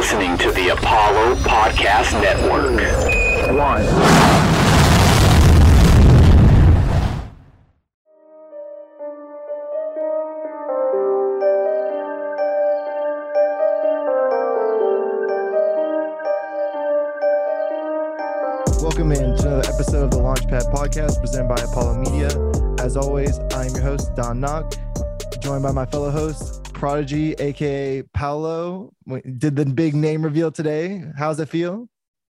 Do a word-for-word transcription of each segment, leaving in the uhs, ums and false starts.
listening to the Apollo Podcast Network. One. Welcome in to another episode of the Launchpad Podcast presented by Apollo Media. As always, I am your host, Don Knock, joined by my fellow host, Prodigy, aka Paolo. We did the big name reveal today. How's it feel?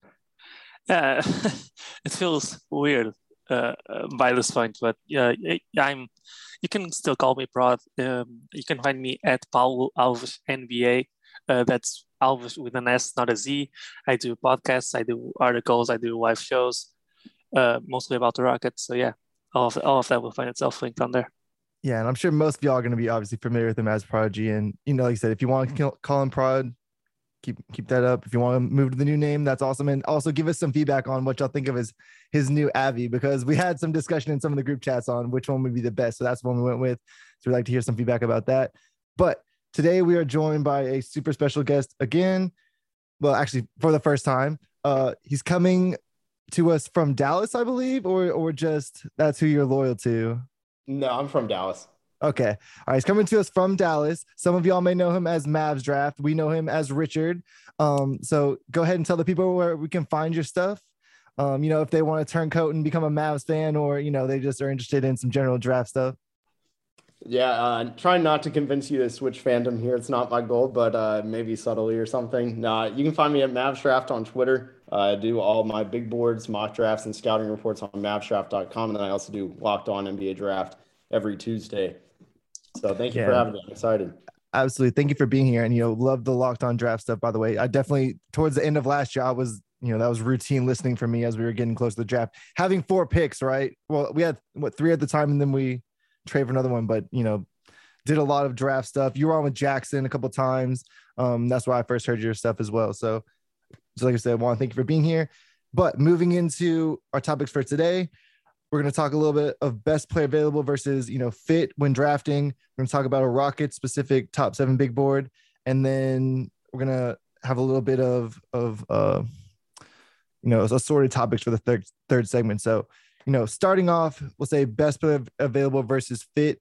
Yeah, it feels weird uh, uh, by this point, but yeah, I'm. You can still call me Prod. Um, you can find me at Paulo Alves N B A. Uh, that's Alves with an S, not a Z. I do podcasts, I do articles, I do live shows, uh, mostly about the Rockets. So yeah, all of all of that will find itself linked on there. Yeah, and I'm sure most of y'all are going to be obviously familiar with him as Prodigy. And, you know, like I said, if you want to call him Prod, keep keep that up. If you want to move to the new name, that's awesome. And also give us some feedback on what y'all think of his, his new Avi, because we had some discussion in some of the group chats on which one would be the best. So that's the one we went with. So we'd like to hear some feedback about that. But today we are joined by a super special guest again. Well, actually, for the first time. Uh, he's coming to us from Dallas, I believe, or or just that's who you're loyal to. No, I'm from Dallas. Okay. All right. He's coming to us from Dallas. Some of y'all may know him as Mavs Draft. We know him as Richard. Um, so go ahead and tell the people where we can find your stuff. Um, you know, if they want to turn coat and become a Mavs fan, or, you know, they just are interested in some general draft stuff. Yeah, uh, trying not to convince you to switch fandom here. It's not my goal, but uh, maybe subtly or something. Nah, you can find me at Mavs Draft on Twitter. Uh, I do all my big boards, mock drafts, and scouting reports on mavs draft dot com. And then I also do Locked On N B A Draft every Tuesday. So thank you yeah. for having me. I'm excited. Absolutely. Thank you for being here. And, you know, love the Locked On Draft stuff, by the way. I definitely, towards the end of last year, I was, you know, that was routine listening for me as we were getting close to the draft. Having four picks, right? Well, we had, what, three at the time, and then we trade for another one. But, you know, did a lot of draft stuff. You were on with Jackson a couple of times. Um, that's why I first heard your stuff as well. So, so like I said, I want to thank you for being here. But moving into our topics for today, we're going to talk a little bit of best player available versus, you know, fit when drafting. We're going to talk about a Rocket specific top seven big board. And then we're going to have a little bit of, of uh, you know, assorted topics for the third, third segment. So, you know, starting off, we'll say best player available versus fit.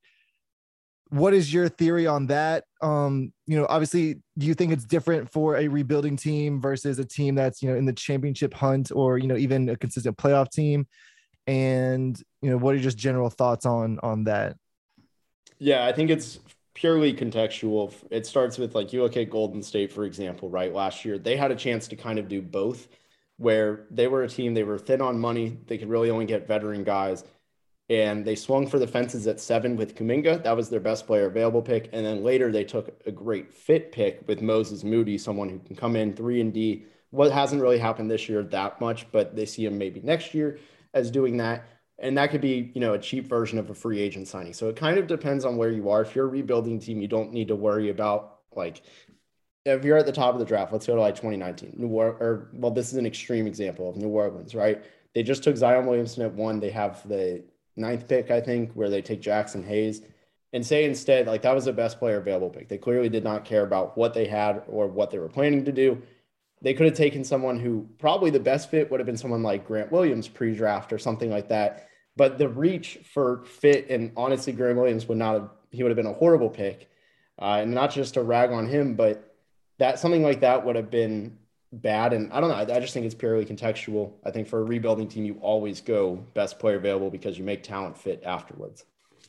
What is your theory on that? Um, you know, obviously, do you think it's different for a rebuilding team versus a team that's, you know, in the championship hunt, or, you know, even a consistent playoff team? And, you know, what are just general thoughts on, on that? Yeah, I think it's purely contextual. It starts with, like, you look at Golden State, for example, right? Last year, they had a chance to kind of do both, where they were a team, they were thin on money. They could really only get veteran guys. And they swung for the fences at seven with Kuminga. That was their best player available pick. And then later they took a great fit pick with Moses Moody, someone who can come in three and D. What hasn't really happened this year that much, but they see him maybe next year as doing that. And that could be, you know, a cheap version of a free agent signing. So it kind of depends on where you are. If you're a rebuilding team, you don't need to worry about, like, if you're at the top of the draft, let's go to like twenty nineteen. New or, or well, this is an extreme example of New Orleans, right? They just took Zion Williamson at one. They have the ninth pick, I think, where they take Jackson Hayes, and say instead, like, that was the best player available pick. They clearly did not care about what they had or what they were planning to do. They could have taken someone who probably the best fit would have been someone like Grant Williams pre-draft or something like that. But the reach for fit, and honestly, Grant Williams would not have, he would have been a horrible pick. Uh, and not just to rag on him, but that something like that would have been bad. And I don't know. I just think it's purely contextual. I think for a rebuilding team, you always go best player available because you make talent fit afterwards.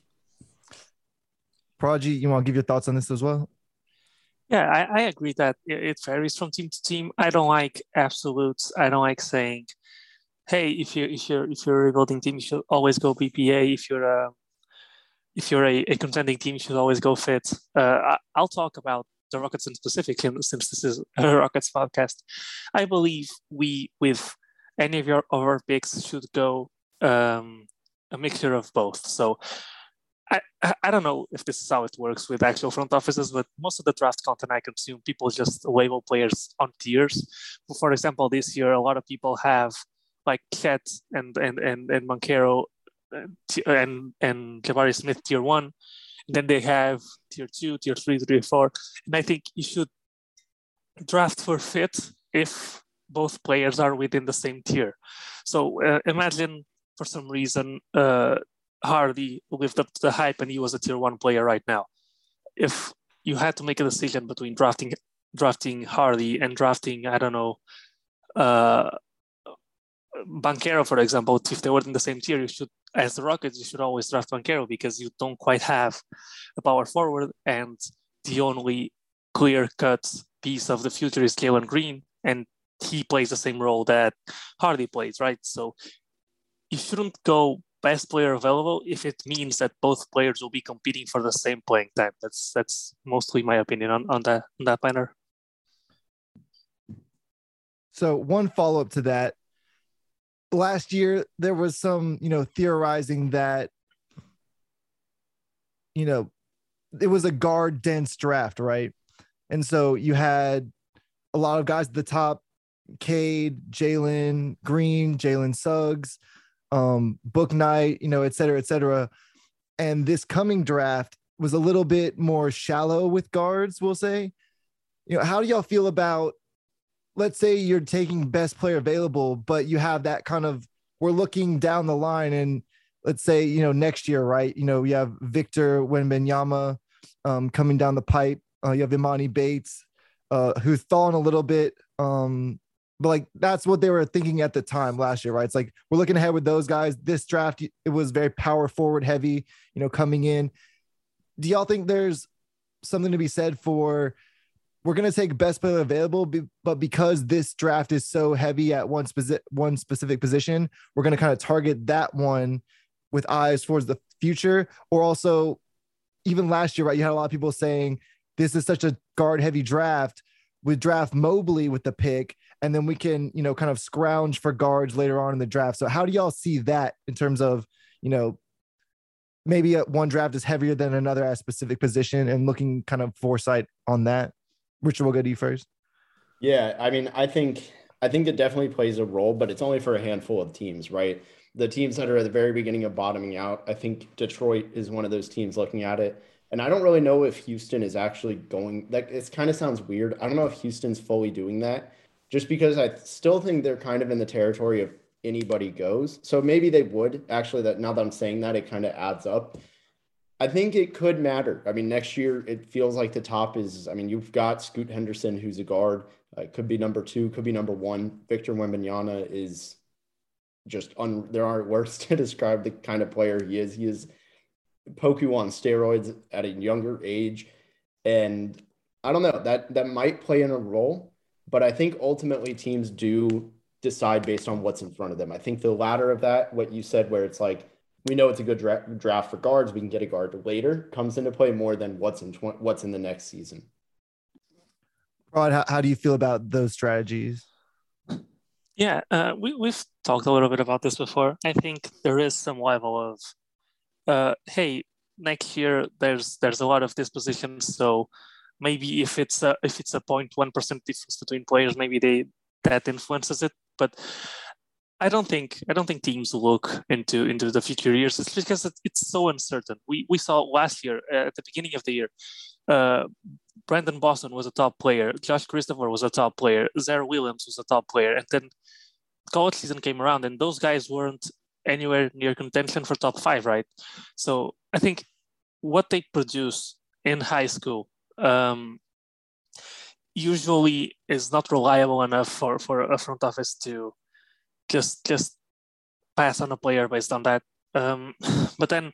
Prodigy, you want to give your thoughts on this as well? Yeah, I, I agree that it varies from team to team. I don't like absolutes. I don't like saying, hey, if you if you're if you're a rebuilding team, you should always go B P A. If you're a if you're a, a contending team, you should always go fit. Uh, I, I'll talk about the Rockets in specific, since this is a Rockets podcast. I believe we, with any of your of our picks, should go um, a mixture of both. So I, I don't know if this is how it works with actual front offices, but most of the draft content I consume, people just label players on tiers. For example, this year, a lot of people have like Chet and and and and Banchero and and Jabari Smith tier one. And then they have tier two, tier three, tier four. And I think you should draft for fit if both players are within the same tier. So uh, imagine for some reason uh, Hardy lived up to the hype and he was a tier one player right now. If you had to make a decision between drafting drafting Hardy and drafting, I don't know, uh, Banchero, for example, if they were in the same tier, you should, as the Rockets, you should always draft Banchero because you don't quite have a power forward, and the only clear-cut piece of the future is Jalen Green, and he plays the same role that Hardy plays, right? So you shouldn't go best player available if it means that both players will be competing for the same playing time. That's that's mostly my opinion on, on that on that matter. So one follow-up to that. Last year, there was some, you know, theorizing that, you know, it was a guard dense draft, right? And so you had a lot of guys at the top, Cade, Jalen Green, Jalen Suggs, um, Book Knight, you know, et cetera, et cetera. And this coming draft was a little bit more shallow with guards, we'll say. You know, how do y'all feel about, let's say you're taking best player available, but you have that kind of, we're looking down the line and let's say, you know, next year, right? You know, we have Victor Wembanyama um, coming down the pipe. Uh, you have Imani Bates, uh, who's thawing a little bit. Um, but like, that's what they were thinking at the time last year, right? It's like, we're looking ahead with those guys. This draft, it was very power forward heavy, you know, coming in. Do y'all think there's something to be said for, we're going to take best player available, but because this draft is so heavy at one specific, one specific position, we're going to kind of target that one with eyes towards the future? Or also, even last year, right, you had a lot of people saying this is such a guard heavy draft, we draft Mobley with the pick, and then we can, you know, kind of scrounge for guards later on in the draft. So how do y'all see that in terms of, you know, maybe a, one draft is heavier than another at a specific position, and looking kind of foresight on that? Richard, we'll go to you first. Yeah, I mean, I think I think it definitely plays a role, but it's only for a handful of teams, right? The teams that are at the very beginning of bottoming out, I think Detroit is one of those teams looking at it. And I don't really know if Houston is actually going, like, it kind of sounds weird. I don't know if Houston's fully doing that, just because I still think they're kind of in the territory of anybody goes. So maybe they would actually, that now that I'm saying that, it kind of adds up. I think it could matter. I mean, next year, it feels like the top is, I mean, you've got Scoot Henderson, who's a guard. Uh, could be number two, could be number one. Victor Wembanyama is just, un, there aren't words to describe the kind of player he is. He is Poku on steroids at a younger age. And I don't know, that, that might play in a role, but I think ultimately teams do decide based on what's in front of them. I think the latter of that, what you said, where it's like, we know it's a good dra- draft for guards, we can get a guard later, comes into play more than what's in tw- what's in the next season. Rod, how, how do you feel about those strategies? Yeah, uh, we, we've talked a little bit about this before. I think there is some level of, uh, hey, next year there's there's a lot of dispositions, so maybe if it's a if it's a zero point one percent difference between players, maybe they that influences it. But I don't think I don't think teams look into into the future years. It's because it's so uncertain. We we saw last year uh, at the beginning of the year, uh, Brandon Boston was a top player, Josh Christopher was a top player, Zaire Williams was a top player, and then college season came around, and those guys weren't anywhere near contention for top five, right? So I think what they produce in high school um, usually is not reliable enough for for a front office to just just pass on a player based on that. Um, but then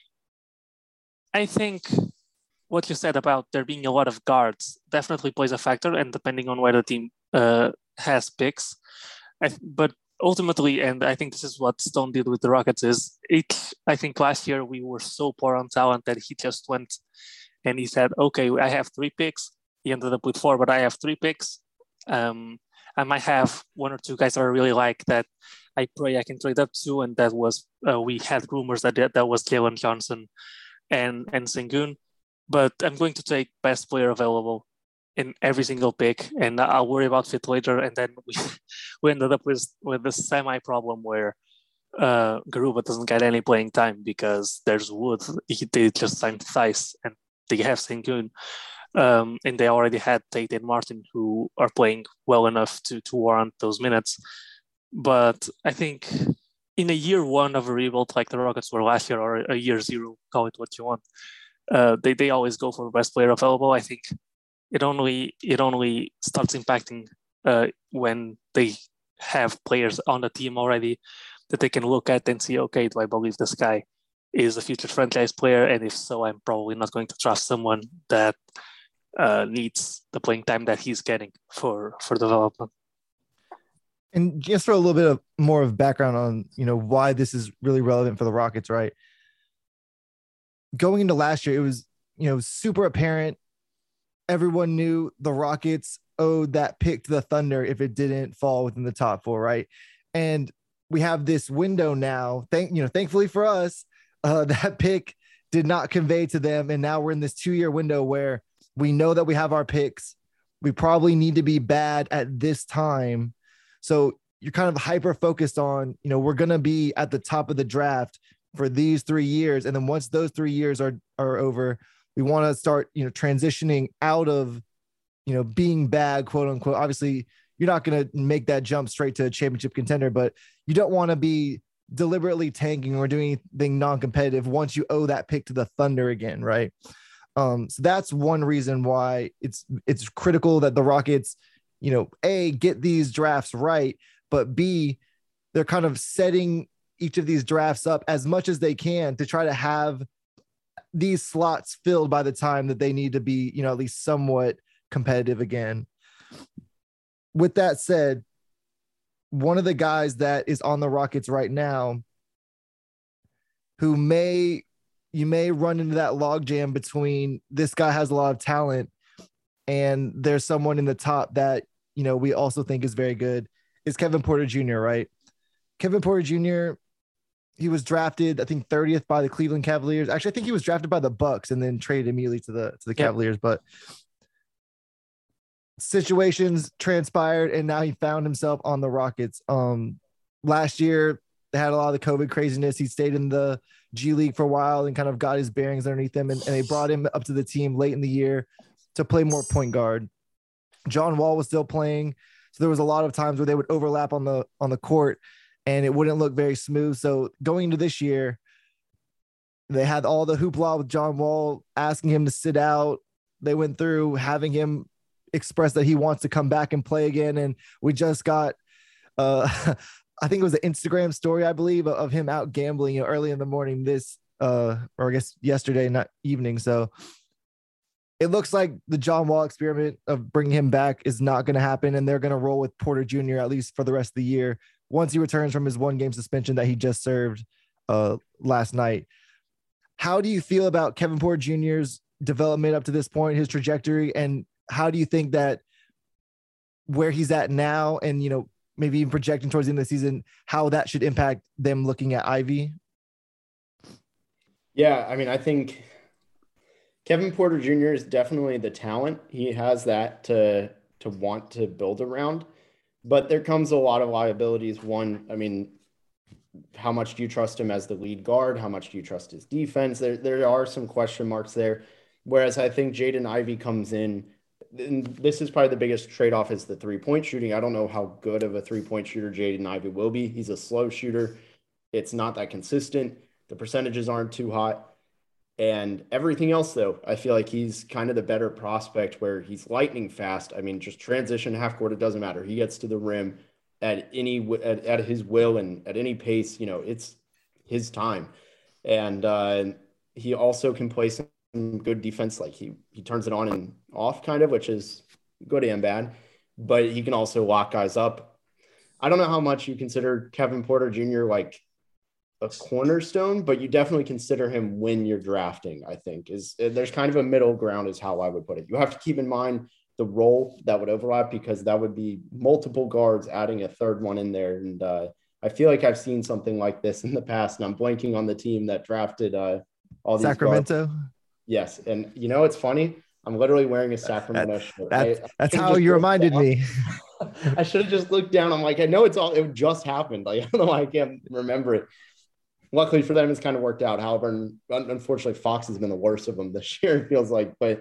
I think what you said about there being a lot of guards definitely plays a factor, and depending on where the team uh, has picks. I, but ultimately, and I think this is what Stone did with the Rockets, is it, I think last year we were so poor on talent that he just went and he said, okay, I have three picks. He ended up with four, but I have three picks. Um, I might have one or two guys that I really like that I pray I can trade up to. And that was, uh, we had rumors that that was Jalen Johnson and, and Sengun. But I'm going to take best player available in every single pick, and I'll worry about fit later. And then we, we ended up with, with the semi problem where uh, Garuba doesn't get any playing time because there's Wood. He, they just signed Theis and they have Sengun. Um, and they already had Tate and Martin, who are playing well enough to, to warrant those minutes. But I think in a year one of a rebuild like the Rockets were last year, or a year zero, call it what you want, uh, they, they always go for the best player available. I think it only it only starts impacting uh, when they have players on the team already that they can look at and see, okay, do I believe this guy is a future franchise player? And if so, I'm probably not going to trust someone that uh, needs the playing time that he's getting for, for development. And just for a little bit of more of background on, you know, why this is really relevant for the Rockets, right? Going into last year, it was, you know, super apparent. Everyone knew the Rockets owed that pick to the Thunder if it didn't fall within the top four, right? And we have this window now. Thank you know, thankfully for us, uh, that pick did not convey to them, and now we're in this two-year window where we know that we have our picks. We probably need to be bad at this time, so you're kind of hyper focused on, you know, we're gonna be at the top of the draft for these three years, and then once those three years are are over, we want to start, you know, transitioning out of, you know, being bad, quote unquote. Obviously, you're not going to make that jump straight to a championship contender, but you don't want to be deliberately tanking or doing anything non-competitive once you owe that pick to the Thunder again, right? Um, so that's one reason why it's it's critical that the Rockets, you know, A, get these drafts right, but B, they're kind of setting each of these drafts up as much as they can to try to have these slots filled by the time that they need to be, you know, at least somewhat competitive again. With that said, one of the guys that is on the Rockets right now who may, you may run into that logjam between this guy has a lot of talent and there's someone in the top that, you know, we also think is very good, is Kevin Porter Junior, right? Kevin Porter Junior, he was drafted, I think, thirtieth by the Cleveland Cavaliers. Actually, I think he was drafted by the Bucks and then traded immediately to the to the Yep. Cavaliers. But situations transpired, and now he found himself on the Rockets. Um, last year, they had a lot of the COVID craziness. He stayed in the G League for a while and kind of got his bearings underneath him, and, and they brought him up to the team late in the year to play more point guard. John Wall was still playing, so there was a lot of times where they would overlap on the on the court, and it wouldn't look very smooth. So going into this year, they had all the hoopla with John Wall asking him to sit out. They went through having him express that he wants to come back and play again. And we just got, uh, I think it was an Instagram story, I believe, of him out gambling, you know, early in the morning this, uh, or I guess yesterday, not evening. So it looks like the John Wall experiment of bringing him back is not going to happen. And they're going to roll with Porter Junior at least for the rest of the year, once he returns from his one game suspension that he just served uh, last night. How do you feel about Kevin Porter Junior's development up to this point, his trajectory, and how do you think that where he's at now and, you know, maybe even projecting towards the end of the season, how that should impact them looking at Ivy? Yeah, I mean, I think Kevin Porter Junior is definitely the talent. He has that to to want to build around, but there comes a lot of liabilities. One, I mean, how much do you trust him as the lead guard? How much do you trust his defense? There, there are some question marks there. Whereas I think Jaden Ivey comes in, and this is probably the biggest trade-off is the three-point shooting. I don't know how good of a three-point shooter Jaden Ivey will be. He's a slow shooter. It's not that consistent. The percentages aren't too hot. And everything else, though, I feel like he's kind of the better prospect where he's lightning fast. I mean, just transition half court, it doesn't matter. He gets to the rim at any at, at his will and at any pace. You know, it's his time. And uh, he also can play some good defense. Like he he turns it on and off kind of, which is good and bad. But he can also lock guys up. I don't know how much you consider Kevin Porter Junior like a cornerstone, but you definitely consider him when you're drafting, I think. Is there's kind of a middle ground is how I would put it. You have to keep in mind the role that would overlap, because that would be multiple guards adding a third one in there. And uh, I feel like I've seen something like this in the past, and I'm blanking on the team that drafted uh, all these Sacramento. guards. Yes. And you know, it's funny. I'm literally wearing a Sacramento that, shirt. That's, I, I that's how you reminded down. me. I should have just looked down. I'm like, I know it's all, it just happened. Like, I don't know why I can't remember it. Luckily for them, it's kind of worked out. However, unfortunately, Fox has been the worst of them this year, it feels like. But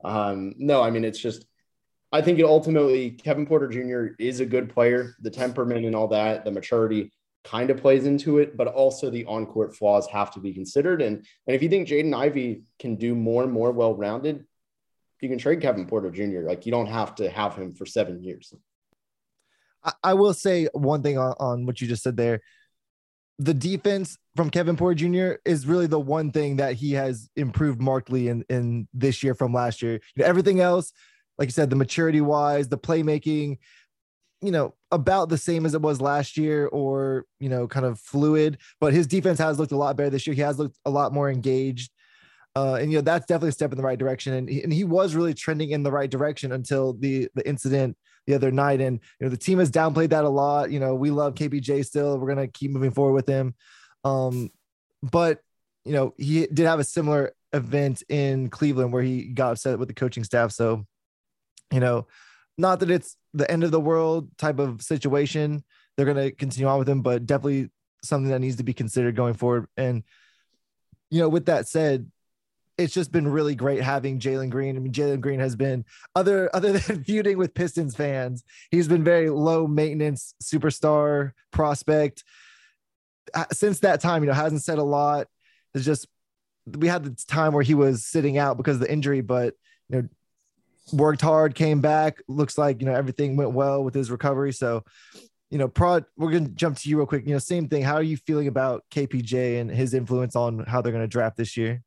Um, no, I mean, it's just, I think it ultimately, Kevin Porter Junior is a good player. The temperament and all that, the maturity kind of plays into it, but also the on-court flaws have to be considered. And, and if you think Jaden Ivey can do more and more well-rounded, you can trade Kevin Porter Junior Like, you don't have to have him for seven years. I, I will say one thing on, on what you just said there. The defense from Kevin Porter Junior is really the one thing that he has improved markedly in, in this year from last year. You know, everything else, like you said, the maturity wise, the playmaking, you know, about the same as it was last year, or, you know, kind of fluid, but his defense has looked a lot better this year. He has looked a lot more engaged. Uh, and, you know, that's definitely a step in the right direction. And he, and he was really trending in the right direction until the, the incident the other night. And, you know, the team has downplayed that a lot. You know, we love K P J still. We're going to keep moving forward with him. Um, but, you know, he did have a similar event in Cleveland where he got upset with the coaching staff. So, you know, not that it's the end of the world type of situation. They're going to continue on with him, but definitely something that needs to be considered going forward. And, you know, with that said, it's just been really great having Jalen Green. I mean, Jalen Green has been, other other than feuding with Pistons fans, he's been very low maintenance superstar prospect. Since that time, you know, hasn't said a lot. It's just, we had the time where he was sitting out because of the injury, but, you know, worked hard, came back. Looks like, you know, everything went well with his recovery. So, you know, Prod, we're going to jump to you real quick. You know, same thing. How are you feeling about K P J and his influence on how they're going to draft this year?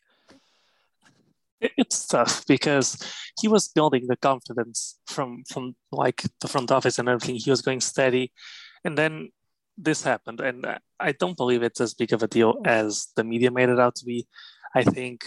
It's tough because he was building the confidence from from like the front office and everything. He was going steady, and then this happened, and I don't believe it's as big of a deal as the media made it out to be. I think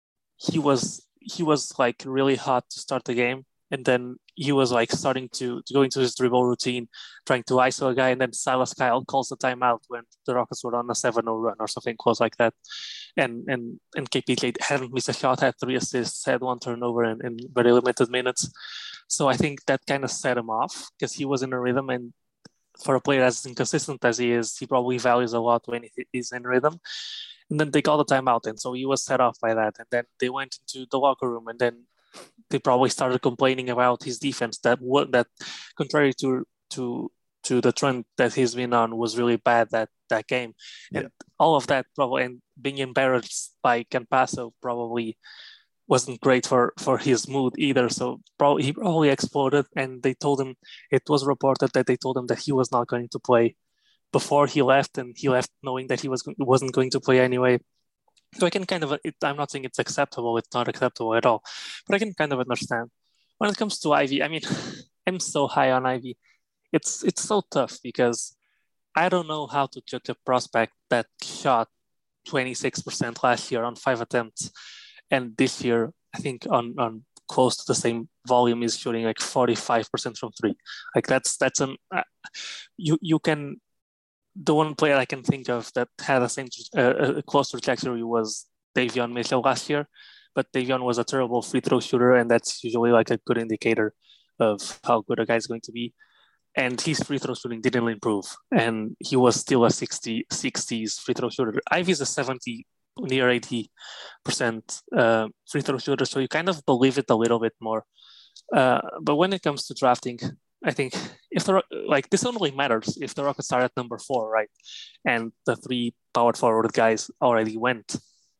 he was he was like really hot to start the game, and then he was like starting to, to go into his dribble routine, trying to I S O a guy, and then Silas Kyle calls the timeout when the Rockets were on a seven oh run or something close like that. And and and K P J hadn't missed a shot, had three assists, had one turnover in, in very limited minutes. So I think that kind of set him off because he was in a rhythm, and for a player as inconsistent as he is, he probably values a lot when he's in rhythm. And then they called the timeout, and so he was set off by that. And then they went into the locker room, and then they probably started complaining about his defense that that contrary to to to the trend that he's been on was really bad that that game. And yeah. all of that probably, and being embarrassed by Campasso probably wasn't great for for his mood either. So probably he probably exploded, and they told him, it was reported that they told him that he was not going to play before he left, and he left knowing that he was wasn't going to play anyway. So I can kind of, it, I'm not saying it's acceptable, it's not acceptable at all, but I can kind of understand. When it comes to Ivy, I mean, I'm so high on Ivy. It's it's so tough because I don't know how to judge a prospect that shot twenty-six percent last year on five attempts. And this year, I think on, on close to the same volume is shooting like forty-five percent from three. Like that's, that's an, uh, you, you can, the one player I can think of that had the same uh, a close trajectory was Davion Mitchell last year, but Davion was a terrible free throw shooter, and that's usually like a good indicator of how good a guy is going to be. And his free throw shooting didn't improve, and he was still a sixty, sixties free throw shooter. Ivy's a seventy, near eighty percent uh, free throw shooter, so you kind of believe it a little bit more. Uh, but when it comes to drafting, I think if the like this only matters if the Rockets are at number four, right? And the three power forward guys already went,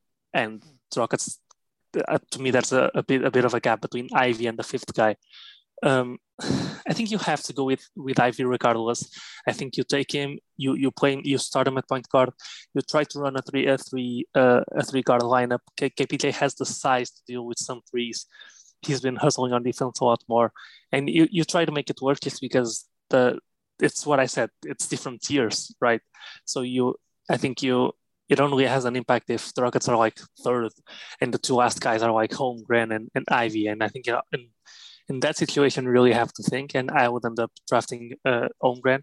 and the Rockets, uh, to me, that's a, a bit a bit of a gap between Ivy and the fifth guy. Um, I think you have to go with with Ivy regardless. I think you take him, you you play him, you start him at point guard. You try to run a three a three uh, a three guard lineup. K- KPJ has the size to deal with some threes. He's been hustling on defense a lot more, and you, you try to make it work just because the it's what I said. It's different tiers, right? So you, I think you, it only has an impact if the Rockets are like third, and the two last guys are like Holmgren and, and Ivy. And I think you know, in, in that situation, you really have to think. And I would end up drafting uh, Holmgren,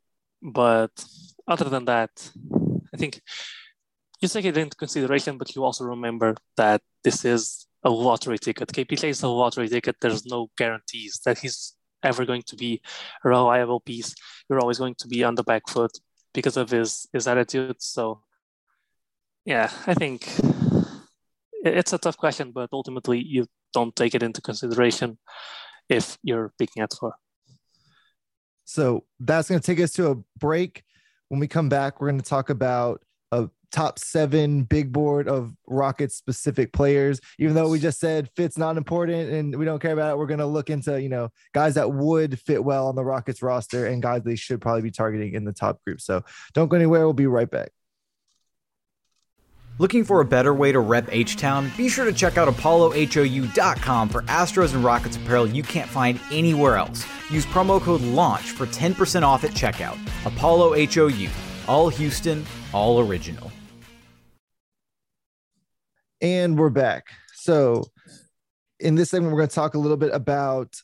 but other than that, I think you take it into consideration, but you also remember that this is a lottery ticket. K P J is a lottery ticket. There's no guarantees that he's ever going to be a reliable piece. You're always going to be on the back foot because of his, his attitude. So yeah, I think it's a tough question, but ultimately you don't take it into consideration if you're picking at four. So that's going to take us to a break. When we come back, we're going to talk about a top seven big board of Rockets specific players. Even though we just said fit's not important and we don't care about it, we're going to look into, you know, guys that would fit well on the Rockets roster and guys they should probably be targeting in the top group. So don't go anywhere. We'll be right back. Looking for a better way to rep H-Town? Be sure to check out Apollo H O U dot com for Astros and Rockets apparel you can't find anywhere else. Use promo code LAUNCH for ten percent off at checkout. Apollo H O U. All Houston, all original. And we're back. So in this segment, we're going to talk a little bit about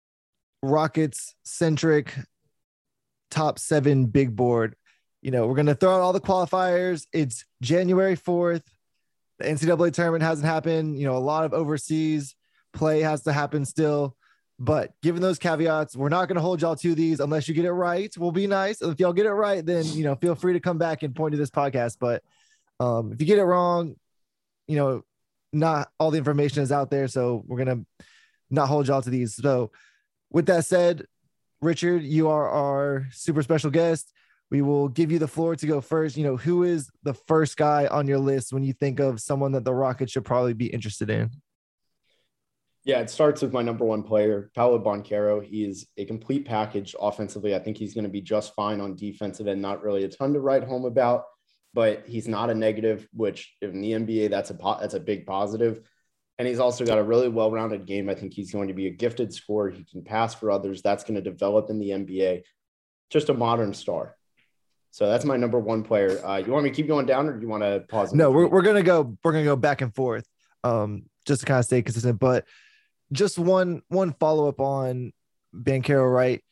Rockets-centric top seven big board. You know, we're going to throw out all the qualifiers. It's January fourth. The N C double A tournament hasn't happened. You know, a lot of overseas play has to happen still. But given those caveats, we're not going to hold y'all to these unless you get it right. We'll be nice. If y'all get it right, then, you know, feel free to come back and point to this podcast. But um, if you get it wrong, you know, not all the information is out there. So we're going to not hold y'all to these. So with that said, Richard, you are our super special guest. We will give you the floor to go first. You know, who is the first guy on your list when you think of someone that the Rockets should probably be interested in? Yeah, it starts with my number one player, Paolo Banchero. He is a complete package offensively. I think he's going to be just fine on defensive and not really a ton to write home about, but he's not a negative, which in the N B A, that's a po- that's a big positive. And he's also got a really well-rounded game. I think he's going to be a gifted scorer. He can pass for others. That's going to develop in the N B A. Just a modern star. So that's my number one player. Uh, you want me to keep going down, or do you want to pause? No, we're we're gonna go. We're gonna go back and forth, um, just to kind of stay consistent. But just one one follow up on Banchero, right?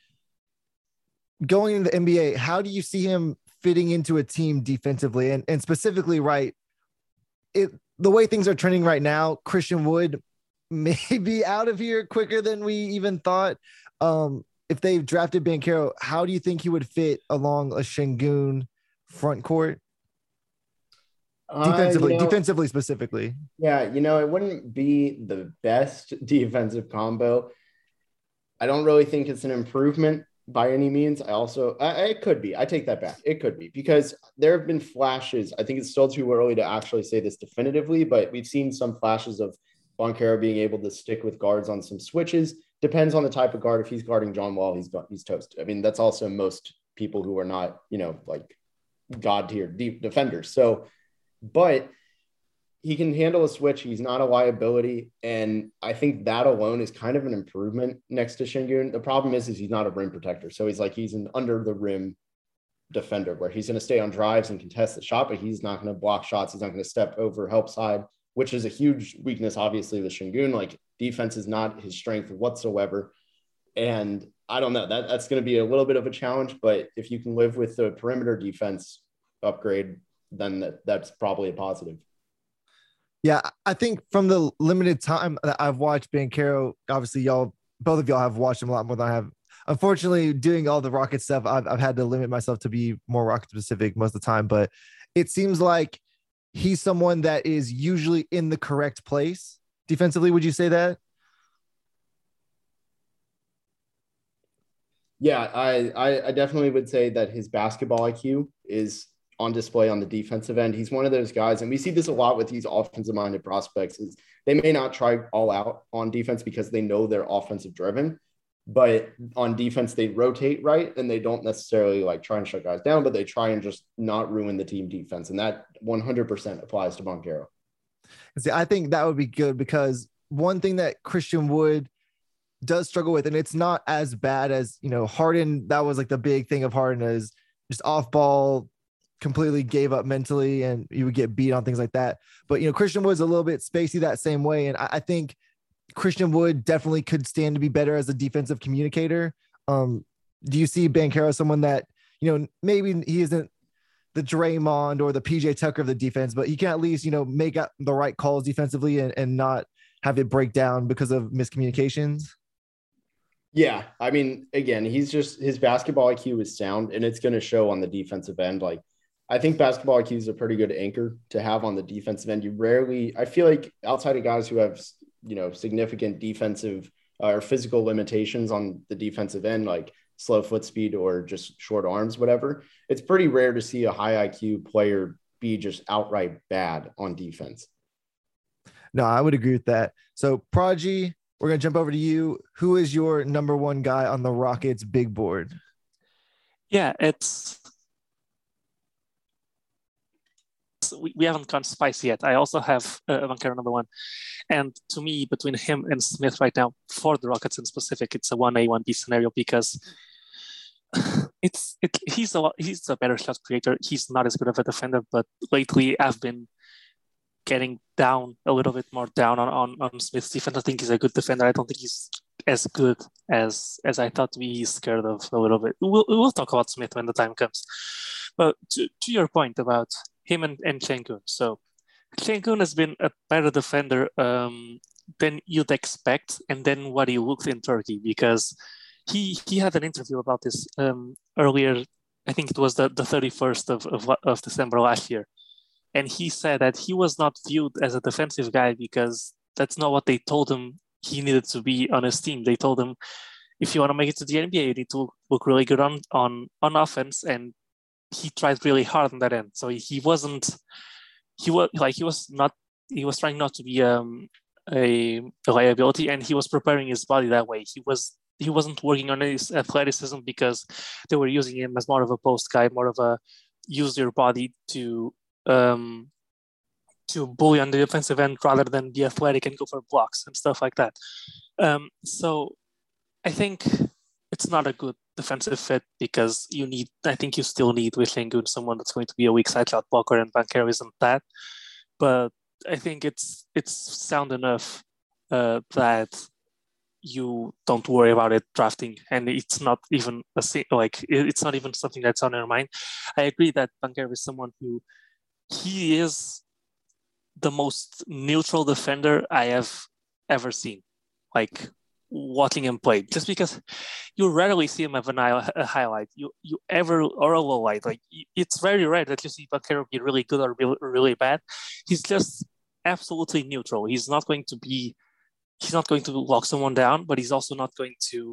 Going into the N B A, how do you see him fitting into a team defensively, and and specifically, right? It the way things are trending right now, Christian Wood may be out of here quicker than we even thought. Um, if they've drafted Banchero, how do you think he would fit along a Şengün front court? Defensively, uh, you know, defensively specifically. Yeah, you know, it wouldn't be the best defensive combo. I don't really think it's an improvement by any means. I also, I, it could be. I take that back. It could be, because there have been flashes. I think it's still too early to actually say this definitively, but we've seen some flashes of Banchero being able to stick with guards on some switches. Depends on the type of guard. If he's guarding John Wall, he's he's toast. I mean, that's also most people who are not, you know, like god tier deep defenders. So, but he can handle a switch. He's not a liability. And I think that alone is kind of an improvement next to Şengün. The problem is, is he's not a rim protector. So he's like, he's an under the rim defender where he's going to stay on drives and contest the shot, but he's not going to block shots. He's not going to step over help side, which is a huge weakness, obviously, with Şengün. Like, defense is not his strength whatsoever. And I don't know, that that's going to be a little bit of a challenge, but if you can live with the perimeter defense upgrade, then that, that's probably a positive. Yeah, I think from the limited time that I've watched Banchero, obviously y'all, both of y'all have watched him a lot more than I have. Unfortunately, doing all the Rocket stuff, I've, I've had to limit myself to be more Rocket specific most of the time, but it seems like he's someone that is usually in the correct place defensively. Would you say that? Yeah, I, I, I definitely would say that his basketball I Q is on display on the defensive end. He's one of those guys, and we see this a lot with these offensive-minded prospects, is they may not try all out on defense because they know they're offensive driven, but on defense, they rotate right, and they don't necessarily like try and shut guys down, but they try and just not ruin the team defense. And that one hundred percent applies to Banchero. See, I think that would be good, because one thing that Christian Wood does struggle with, and it's not as bad as, you know, Harden, that was like the big thing of Harden, is just off ball, completely gave up mentally, and you would get beat on things like that. But, you know, Christian Wood's a little bit spacey that same way. And I, I think Christian Wood definitely could stand to be better as a defensive communicator. Um, do you see Banchero as someone that, you know, maybe he isn't the Draymond or the P J Tucker of the defense, but he can at least, you know, make up the right calls defensively and, and not have it break down because of miscommunications? Yeah. I mean, again, he's just, his basketball I Q is sound, and it's going to show on the defensive end. Like, I think basketball I Q is a pretty good anchor to have on the defensive end. You rarely, I feel like outside of guys who have you know, significant defensive uh, or physical limitations on the defensive end, like slow foot speed or just short arms, whatever. It's pretty rare to see a high I Q player be just outright bad on defense. No, I would agree with that. So Prodigy, we're going to jump over to you. Who is your number one guy on the Rockets big board? Yeah, it's we, we haven't gone spicy yet. I also have uh, Banchero number one. And to me, between him and Smith right now, for the Rockets in specific, it's a one A, one B scenario because it's it. He's a he's a better shot creator. He's not as good of a defender, but lately I've been getting down a little bit more down on, on, on Smith's defense. I think he's a good defender. I don't think he's as good as as I thought we scared of a little bit. We'll, we'll talk about Smith when the time comes. But to, to your point about him and, and Şengün. So Şengün has been a better defender um, than you'd expect and then what he looked in Turkey, because he he had an interview about this um, earlier. I think it was the, the thirty-first of, of, of December last year. And he said that he was not viewed as a defensive guy because that's not what they told him he needed to be on his team. They told him, if you want to make it to the N B A, you need to look really good on, on, on offense. And he tried really hard on that end. So he wasn't, he was like, he was not, he was trying not to be um, a, a liability, and he was preparing his body that way. He was, he wasn't working on his athleticism because they were using him as more of a post guy, more of a use your body to, um, to bully on the defensive end rather than be athletic and go for blocks and stuff like that. Um, so I think it's not a good defensive fit because you need, I think you still need with Şengün someone that's going to be a weak side shot blocker, and Banchero isn't that. But I think it's it's sound enough uh, that you don't worry about it drafting, and it's not even a like it's not even something that's on your mind. I agree that Banchero is someone who he is the most neutral defender I have ever seen. Like watching him play, just because you rarely see him have an, a highlight, you you ever or a low light. Like it's very rare that you see Banchero be really good or really, really bad. He's just absolutely neutral. He's not going to be, he's not going to lock someone down, but he's also not going to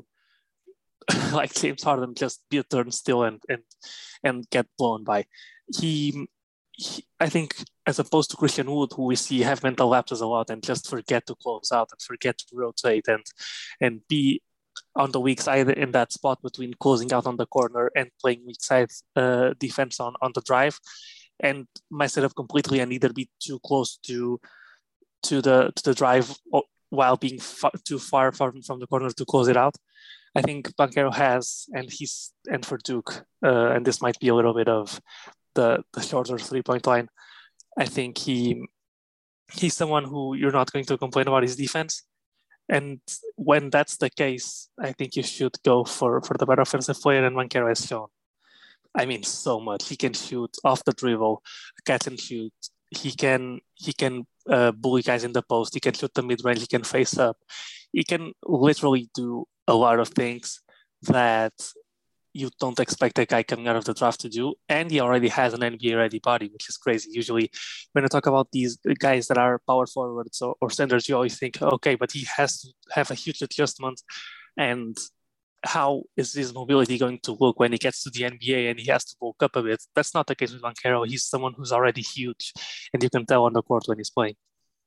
like James Harden just be a turnstile and and and get blown by. He, he I think, as opposed to Christian Wood, who we see have mental lapses a lot and just forget to close out and forget to rotate and and be on the weak side in that spot between closing out on the corner and playing weak side uh, defense on, on the drive, and mess it up completely and either be too close to to the to the drive while being far, too far from, from the corner to close it out. I think Banchero has, and he's and for Duke, uh, and this might be a little bit of the, the shorter three-point line. I think he he's someone who you're not going to complain about his defense. And when that's the case, I think you should go for, for the better offensive player, and Banchero has shown. I mean, so much. He can shoot off the dribble, catch and shoot. He can he can uh, bully guys in the post. He can shoot the mid-range. He can face up. He can literally do a lot of things that you don't expect a guy coming out of the draft to do. And he already has an N B A-ready body, which is crazy. Usually when you talk about these guys that are power forwards or, or centers, you always think, okay, but he has to have a huge adjustment. And how is his mobility going to look when he gets to the N B A and he has to bulk up a bit? That's not the case with Banchero. He's someone who's already huge, and you can tell on the court when he's playing.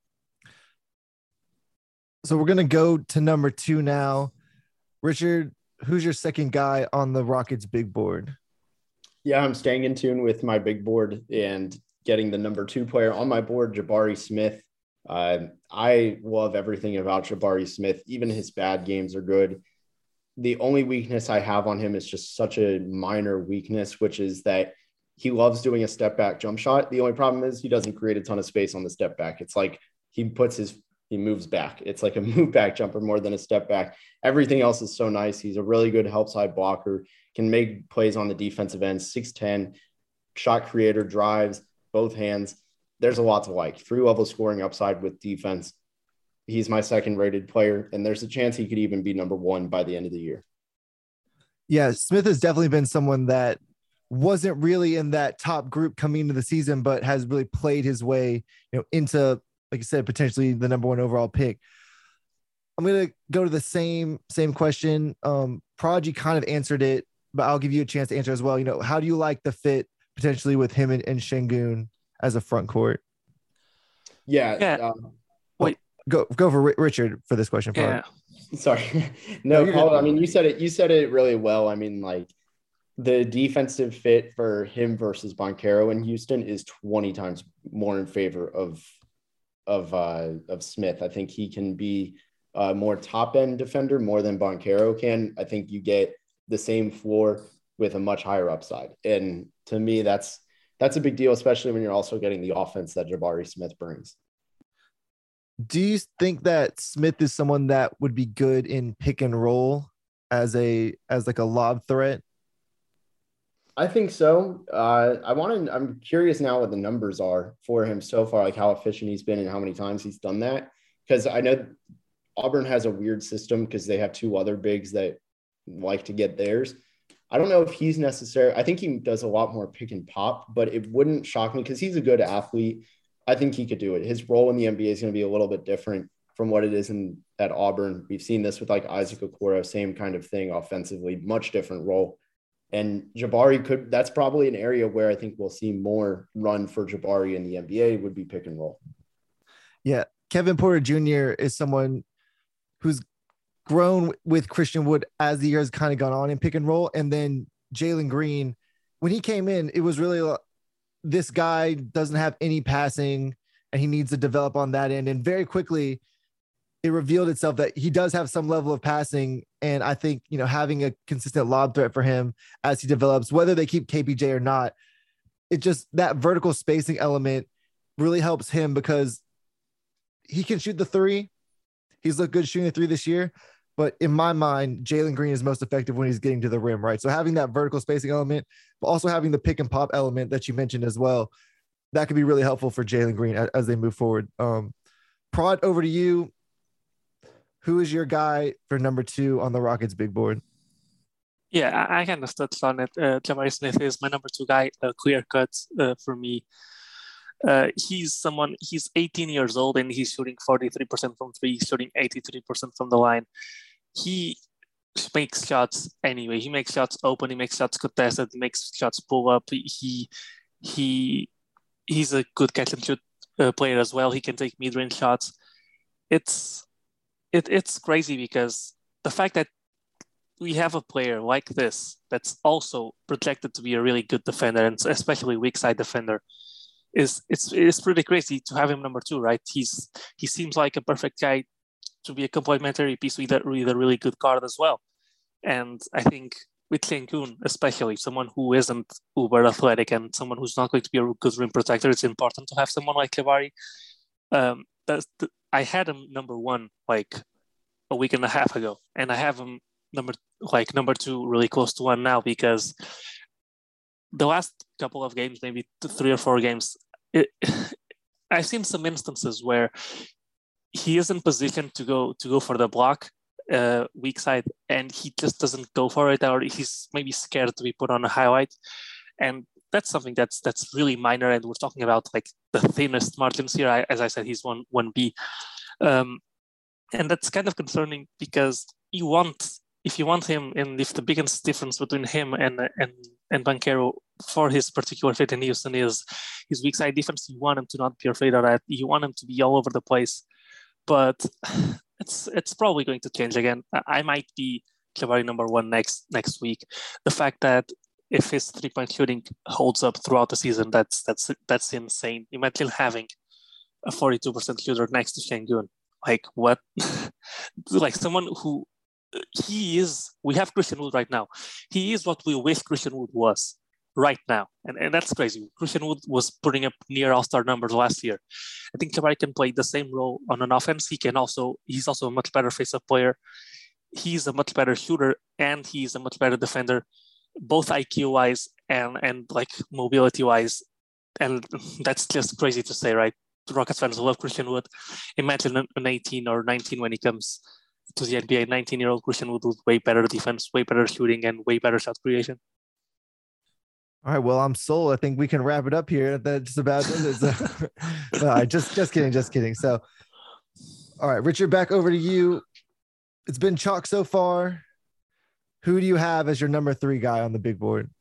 So we're going to go to number two now. Richard, who's your second guy on the Rockets big board? Yeah, I'm staying in tune with my big board and getting the number two player on my board, Jabari Smith. Uh, I love everything about Jabari Smith. Even his bad games are good. The only weakness I have on him is just such a minor weakness, which is that he loves doing a step back jump shot. The only problem is he doesn't create a ton of space on the step back. It's like he puts his He moves back. It's like a move back jumper more than a step back. Everything else is so nice. He's a really good help side blocker, can make plays on the defensive end, six ten, shot creator, drives, both hands. There's a lot to like. Three level scoring upside with defense. He's my second rated player, and there's a chance he could even be number one by the end of the year. Yeah, Smith has definitely been someone that wasn't really in that top group coming into the season, but has really played his way, you know, into, like I said, potentially the number one overall pick. I'm gonna go to the same same question. Um, Prodigy kind of answered it, but I'll give you a chance to answer as well. You know, how do you like the fit potentially with him and, and Şengün as a front court? Yeah. Yeah. Um, Wait. Go go for Richard for this question. Yeah. sorry. No, no, you're Paul, good. I mean, you said it. You said it really well. I mean, like the defensive fit for him versus Banchero in Houston is twenty times more in favor of of uh, of Smith. I think he can be a more top end defender more than Banchero can. I think you get the same floor with a much higher upside, and to me, that's that's a big deal, especially when you're also getting the offense that Jabari Smith brings. Do you think that Smith is someone that would be good in pick and roll as a as like a lob threat? I think so. Uh, I want to. I'm curious now what the numbers are for him so far, like how efficient he's been and how many times he's done that. Because I know Auburn has a weird system because they have two other bigs that like to get theirs. I don't know if he's necessary. I think he does a lot more pick and pop, but it wouldn't shock me because he's a good athlete. I think he could do it. His role in the N B A is going to be a little bit different from what it is in at Auburn. We've seen this with like Isaac Okoro, same kind of thing offensively, much different role. And Jabari could, that's probably an area where I think we'll see more run for Jabari in the N B A would be pick and roll. Yeah. Kevin Porter Junior is someone who's grown with Christian Wood as the years kind of gone on in pick and roll. And then Jalen Green, when he came in, it was really this guy doesn't have any passing and he needs to develop on that end. And very quickly it revealed itself that he does have some level of passing. And I think, you know, having a consistent lob threat for him as he develops, whether they keep K P J or not, it just, that vertical spacing element really helps him because he can shoot the three. He's looked good shooting the three this year. But in my mind, Jalen Green is most effective when he's getting to the rim, right? So having that vertical spacing element, but also having the pick and pop element that you mentioned as well, that could be really helpful for Jalen Green as, as they move forward. Um, Prod, over to you. Who is your guy for number two on the Rockets big board? Yeah, I, I kind of touched on it. Uh, Jabari Smith is my number two guy, uh, clear cut uh, for me. Uh, he's someone, he's eighteen years old and he's shooting forty-three percent from three, he's shooting eighty-three percent from the line. He makes shots anyway. He makes shots open, he makes shots contested, he makes shots pull up. He he he's a good catch and shoot uh, player as well. He can take mid-range shots. It's it it's crazy because the fact that we have a player like this that's also projected to be a really good defender and especially weak side defender is it's it's pretty crazy to have him number two, right? He's he seems like a perfect guy to be a complementary piece with a, with a really good guard as well. And I think with Şengün, especially someone who isn't uber athletic and someone who's not going to be a good rim protector, it's important to have someone like Jabari. Um, that's the, I had him number one like a week and a half ago, and I have him number like number two really close to one now because the last couple of games, maybe three or four games, it, I've seen some instances where he is in position to go to go for the block, uh, weak side, and he just doesn't go for it, or he's maybe scared to be put on a highlight, and that's something that's that's really minor. And we're talking about like the thinnest margins here. I, as I said, he's one one B, um, and that's kind of concerning because you want. If you want him, and if the biggest difference between him and and and Banchero for his particular fit in Houston is his weak side defense, you want him to not be afraid of that. You want him to be all over the place, but it's it's probably going to change again. I might be Jabari number one next next week. The fact that if his three point shooting holds up throughout the season, that's that's that's insane. Imagine having a forty-two percent shooter next to Şengün. Like what? Like someone who. He is, we have Christian Wood right now. He is what we wish Christian Wood was right now. And, and that's crazy. Christian Wood was putting up near all-star numbers last year. I think Jabari can play the same role on an offense. He can also, he's also a much better face-up player. He's a much better shooter and he's a much better defender, both I Q-wise and, and like mobility-wise. And that's just crazy to say, right? Rockets fans love Christian Wood. Imagine an eighteen or nineteen when he comes to the N B A, nineteen-year-old Christian Wood with way better defense, way better shooting, and way better shot creation. All right, well, I'm sold. I think we can wrap it up here. That's just about it. No, just just kidding, just kidding. So, all right, Richard, back over to you. It's been chalk so far. Who do you have as your number three guy on the big board?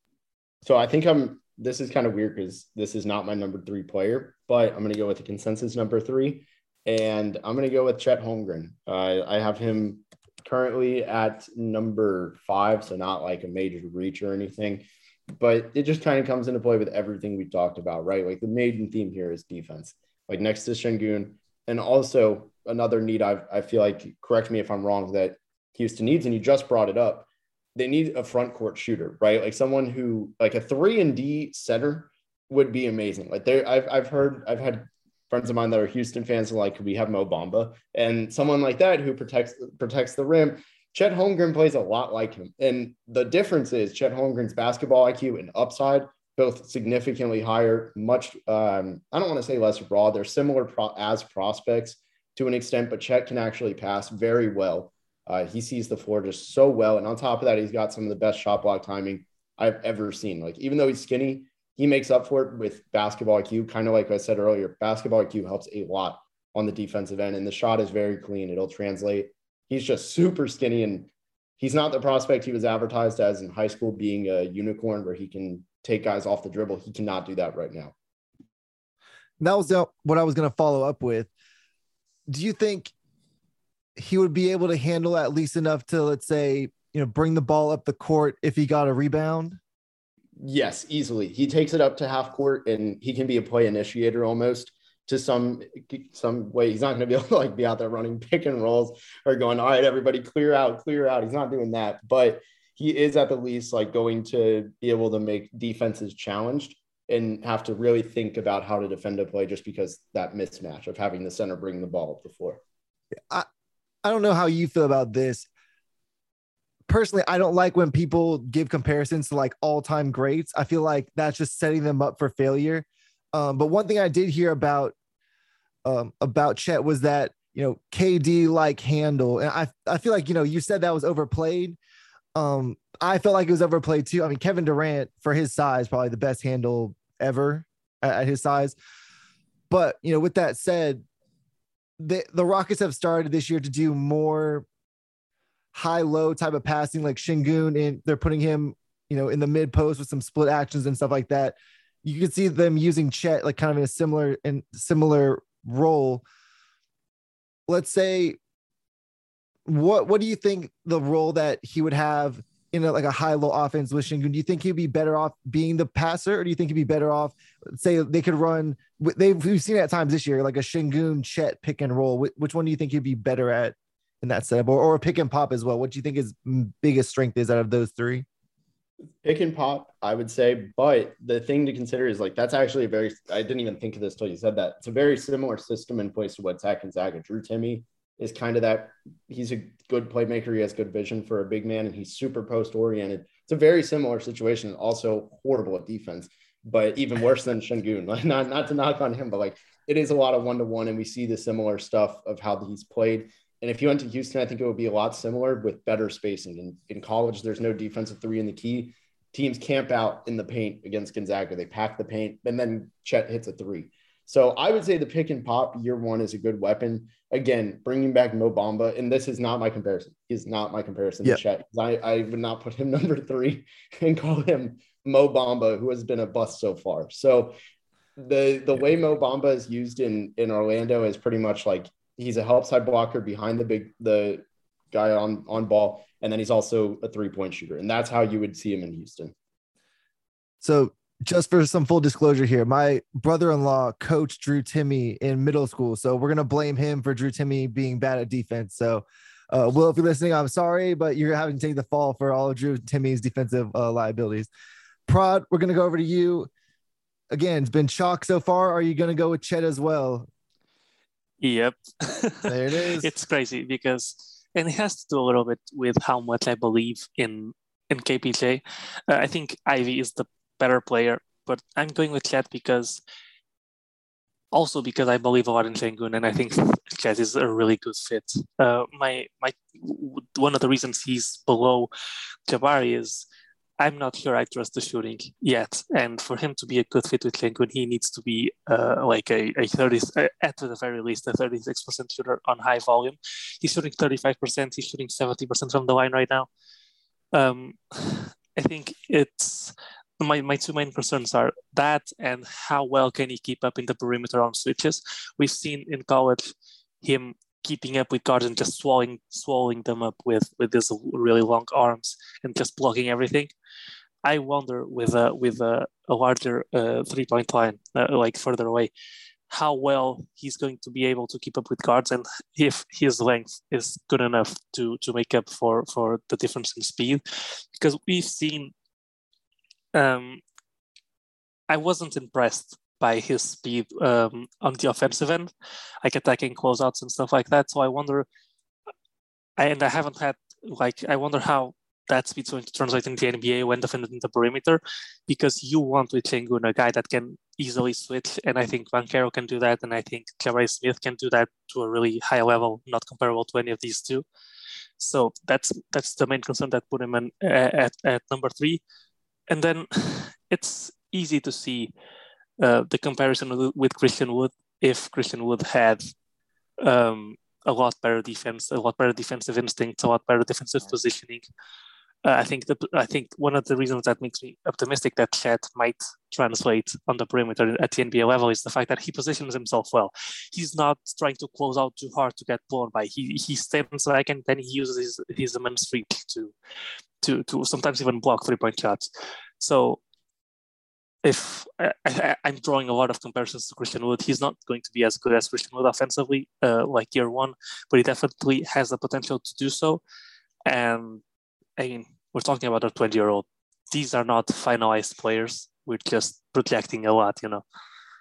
So I think I'm, this is kind of weird because this is not my number three player, but I'm going to go with the consensus number three. And I'm going to go with Chet Holmgren. Uh, I have him currently at number five, so not like a major reach or anything, but it just kind of comes into play with everything we talked about, right? Like the main theme here is defense, like next to Şengün. And also another need I I feel like, correct me if I'm wrong, that Houston needs, and you just brought it up, they need a front court shooter, right? Like someone who, like a three and D center would be amazing. Like there, I've I've heard, I've had friends of mine that are Houston fans and like, we have Mo Bamba, and someone like that who protects protects the rim. Chet Holmgren plays a lot like him, and the difference is Chet Holmgren's basketball I Q and upside both significantly higher. Much, um, I don't want to say less raw. They're similar pro- as prospects to an extent, but Chet can actually pass very well. Uh, he sees the floor just so well. And on top of that, he's got some of the best shot block timing I've ever seen. Like, even though he's skinny, he makes up for it with basketball I Q. Kind of like I said earlier, basketball I Q helps a lot on the defensive end, and the shot is very clean. It'll translate. He's just super skinny, and he's not the prospect he was advertised as in high school, being a unicorn where he can take guys off the dribble. He cannot do that right now. That was what I was going to follow up with. Do you think he would be able to handle at least enough to, let's say, you know, bring the ball up the court if he got a rebound? Yes, easily. He takes it up to half court, and he can be a play initiator almost to some some way. He's not going to be able to like be out there running pick and rolls or going, all right, everybody clear out, clear out. He's not doing that, but he is at the least like going to be able to make defenses challenged and have to really think about how to defend a play, just because that mismatch of having the center bring the ball up the floor. I, I don't know how you feel about this. Personally, I don't like when people give comparisons to like all-time greats. I feel like that's just setting them up for failure. Um, but one thing I did hear about um, about Chet was that, you know, K D like handle. And I, I feel like, you know, you said that was overplayed. Um, I felt like it was overplayed too. I mean, Kevin Durant, for his size, probably the best handle ever at, at his size. But, you know, with that said, the, the Rockets have started this year to do more high-low type of passing, like Şengün, and they're putting him, you know, in the mid post with some split actions and stuff like that. You can see them using Chet like kind of in a similar and similar role. Let's say, what what do you think the role that he would have in a, like a high-low offense with Şengün? Do you think he'd be better off being the passer, or do you think he'd be better off, say they could run? They've we've seen it at times this year, like a Şengün Chet pick and roll. Which one do you think he'd be better at in that setup, or, or a pick and pop as well? What do you think his biggest strength is out of those three? Pick and pop, I would say. But the thing to consider is like, that's actually a very, I didn't even think of this till you said that. It's a very similar system in place to what Zach Gonzaga. Drew Timme is kind of that. He's a good playmaker. He has good vision for a big man, and he's super post oriented. It's a very similar situation. Also horrible at defense, but even worse than Şengün. Like, not, not to knock on him, but like, it is a lot of one-to-one, and we see the similar stuff of how he's played. And if he went to Houston, I think it would be a lot similar with better spacing. In, in college, there's no defensive three in the key. Teams camp out in the paint against Gonzaga. They pack the paint, and then Chet hits a three. So I would say the pick and pop year one is a good weapon. Again, bringing back Mo Bamba, and this is not my comparison. He's not my comparison yep. to Chet. I, I would not put him number three and call him Mo Bamba, who has been a bust so far. So the the way Mo Bamba is used in, in Orlando is pretty much like, he's a help side blocker behind the big the guy on, on ball, and then he's also a three-point shooter, and that's how you would see him in Houston. So just for some full disclosure here, my brother-in-law coached Drew Timme in middle school, so we're going to blame him for Drew Timme being bad at defense. So, uh, Will, if you're listening, I'm sorry, but you're having to take the fall for all of Drew Timme's defensive uh, liabilities. Prod, we're going to go over to you. Again, it's been chalk so far. Are you going to go with Chet as well? Yep. There it is. It's crazy because, and it has to do a little bit with how much I believe in in K P J. Uh, I think Ivy is the better player, but I'm going with Chet because, also because I believe a lot in Şengün, and I think Chet is a really good fit. Uh, my my one of the reasons he's below Jabari is I'm not sure I trust the shooting yet. And for him to be a good fit with Sengun, he needs to be uh, like a, a thirty, at the very least, a thirty-six percent shooter on high volume. He's shooting thirty-five percent. He's shooting seventy percent from the line right now. Um, I think it's my, my two main concerns are that and how well can he keep up in the perimeter on switches. We've seen in college him keeping up with guards and just swallowing swallowing them up with with his really long arms and just blocking everything. I wonder with a with a, a larger uh, three point line, uh, like further away, how well he's going to be able to keep up with guards, and if his length is good enough to to make up for for the difference in speed. Because we've seen, um, I wasn't impressed by his speed um, on the offensive end, like attacking closeouts and stuff like that. So I wonder, and I haven't had, like, I wonder how that speed's going to translate in the N B A when defending the perimeter, because you want with Sengun a guy that can easily switch, and I think Banchero can do that, and I think Jabari Smith can do that to a really high level, not comparable to any of these two. So that's that's the main concern that put him in, uh, at, at number three. And then it's easy to see Uh, the comparison with Christian Wood, if Christian Wood had um, a lot better defense, a lot better defensive instinct, a lot better defensive positioning. Uh, I think the, I think one of the reasons that makes me optimistic that Chet might translate on the perimeter at the N B A level is the fact that he positions himself well. He's not trying to close out too hard to get blown by. He he stands back and then he uses his, his immense reach to to to sometimes even block three point shots. So if I, I, I'm drawing a lot of comparisons to Christian Wood, he's not going to be as good as Christian Wood offensively, uh, like year one, but he definitely has the potential to do so. And I mean, we're talking about a twenty-year-old. These are not finalized players. We're just projecting a lot, you know.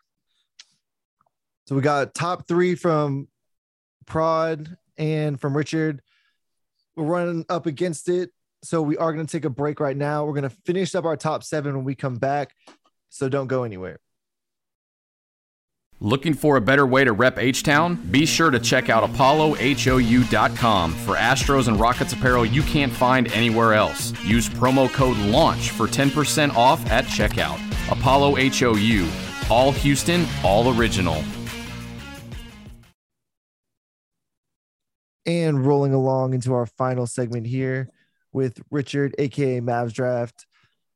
So we got top three from Prod and from Richard. We're running up against it, so we are going to take a break right now. We're going to finish up our top seven when we come back. So don't go anywhere. Looking for a better way to rep H-Town? Be sure to check out Apollo H O U dot com for Astros and Rockets apparel you can't find anywhere else. Use promo code LAUNCH for ten percent off at checkout. Apollo H O U. All Houston, all original. And rolling along into our final segment here with Richard, a k a. Mavs Draft.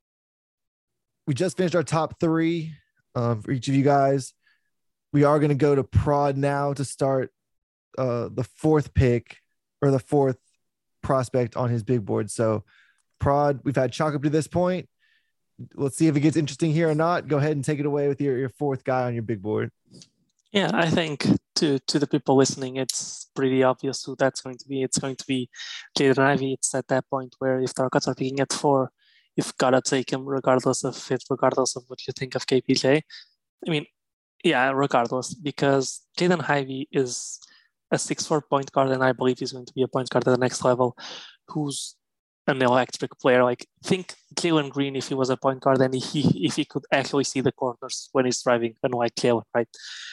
We just finished our top three um, for each of you guys. We are going to go to Prod now to start uh, the fourth pick or the fourth prospect on his big board. So, Prod, we've had chalk up to this point. Let's see if it gets interesting here or not. Go ahead and take it away with your, your fourth guy on your big board. Yeah, I think to to the people listening, it's pretty obvious who that's going to be. It's going to be Jaden Ivey. It's at that point where if the Rockets are picking at four, you've got to take him regardless of fit, regardless of what you think of K P J. I mean, yeah, regardless, because Jaden Ivey is a six foot four point guard, and I believe he's going to be a point guard at the next level, who's an electric player. Like, think Jalen Green if he was a point guard and he if he could actually see the corners when he's driving, unlike Jalen, right?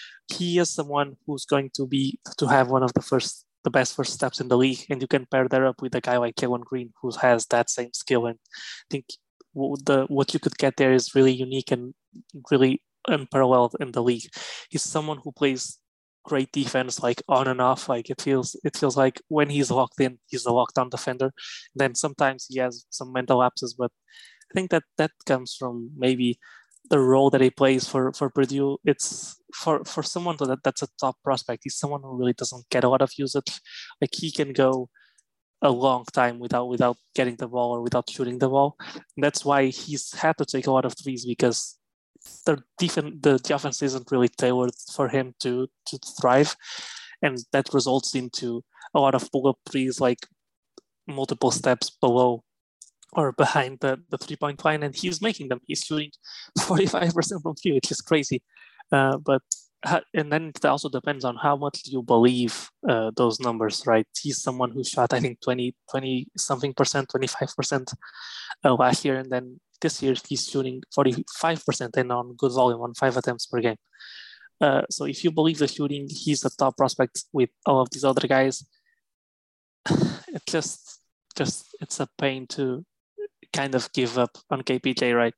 He is someone who's going to be to have one of the first, the best first steps in the league, and you can pair that up with a guy like Jalen Green who has that same skill. And I think the what you could get there is really unique and really unparalleled in the league. He's someone who plays great defense, like on and off. Like it feels, it feels like when he's locked in, he's a lockdown defender. And then sometimes he has some mental lapses, but I think that that comes from maybe the role that he plays for for Purdue. It's for for someone that that's a top prospect. He's someone who really doesn't get a lot of usage. Like he can go a long time without without getting the ball or without shooting the ball. And that's why he's had to take a lot of threes, because the defense, the, the offense isn't really tailored for him to to thrive, and that results into a lot of pull-up threes, like multiple steps below or behind the, the three-point line, and he's making them. He's shooting forty-five percent from three, which is crazy. Uh, but and then it also depends on how much you believe uh, those numbers, right? He's someone who shot, I think, twenty, twenty something percent, twenty-five percent uh, last year, and then this year he's shooting forty-five percent and on good volume on five attempts per game. Uh, so if you believe the shooting, he's a top prospect with all of these other guys. It just, just it's a pain to kind of give up on K P J, right?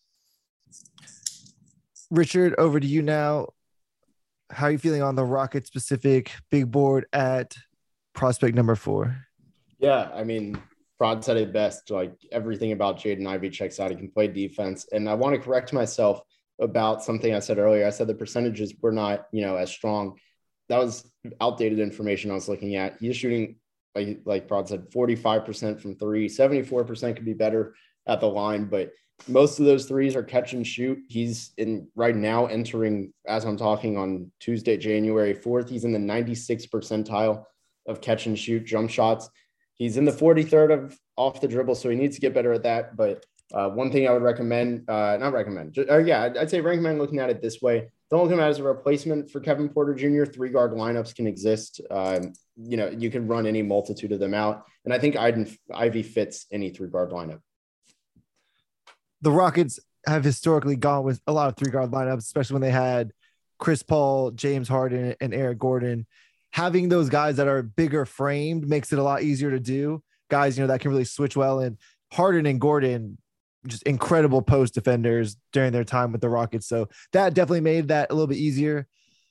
Richard, over to you now. How are you feeling on the Rocket specific big board at prospect number four? Yeah, I mean, Prod said it best. Like, everything about Jaden Ivey checks out. He can play defense. And I want to correct myself about something I said earlier. I said the percentages were not, you know, as strong. That was outdated information I was looking at. He's shooting, like, like Prod said, forty-five percent from three, seventy-four percent could be better at the line, but most of those threes are catch and shoot. He's in right now entering, as I'm talking on Tuesday, January fourth, he's in the ninety-sixth percentile of catch and shoot jump shots. He's in the forty-third of off the dribble, so he needs to get better at that. But uh, one thing I would recommend, uh, not recommend, just, uh, yeah, I'd, I'd say recommend looking at it this way. Don't look at him as a replacement for Kevin Porter Junior Three guard lineups can exist. Um, you know, you can run any multitude of them out. And I think Iden, Ivy fits any three guard lineup. The Rockets have historically gone with a lot of three guard lineups, especially when they had Chris Paul, James Harden, and Eric Gordon. Having those guys that are bigger framed makes it a lot easier to do. Guys, you know, that can really switch well. And Harden and Gordon, just incredible post defenders during their time with the Rockets. So that definitely made that a little bit easier.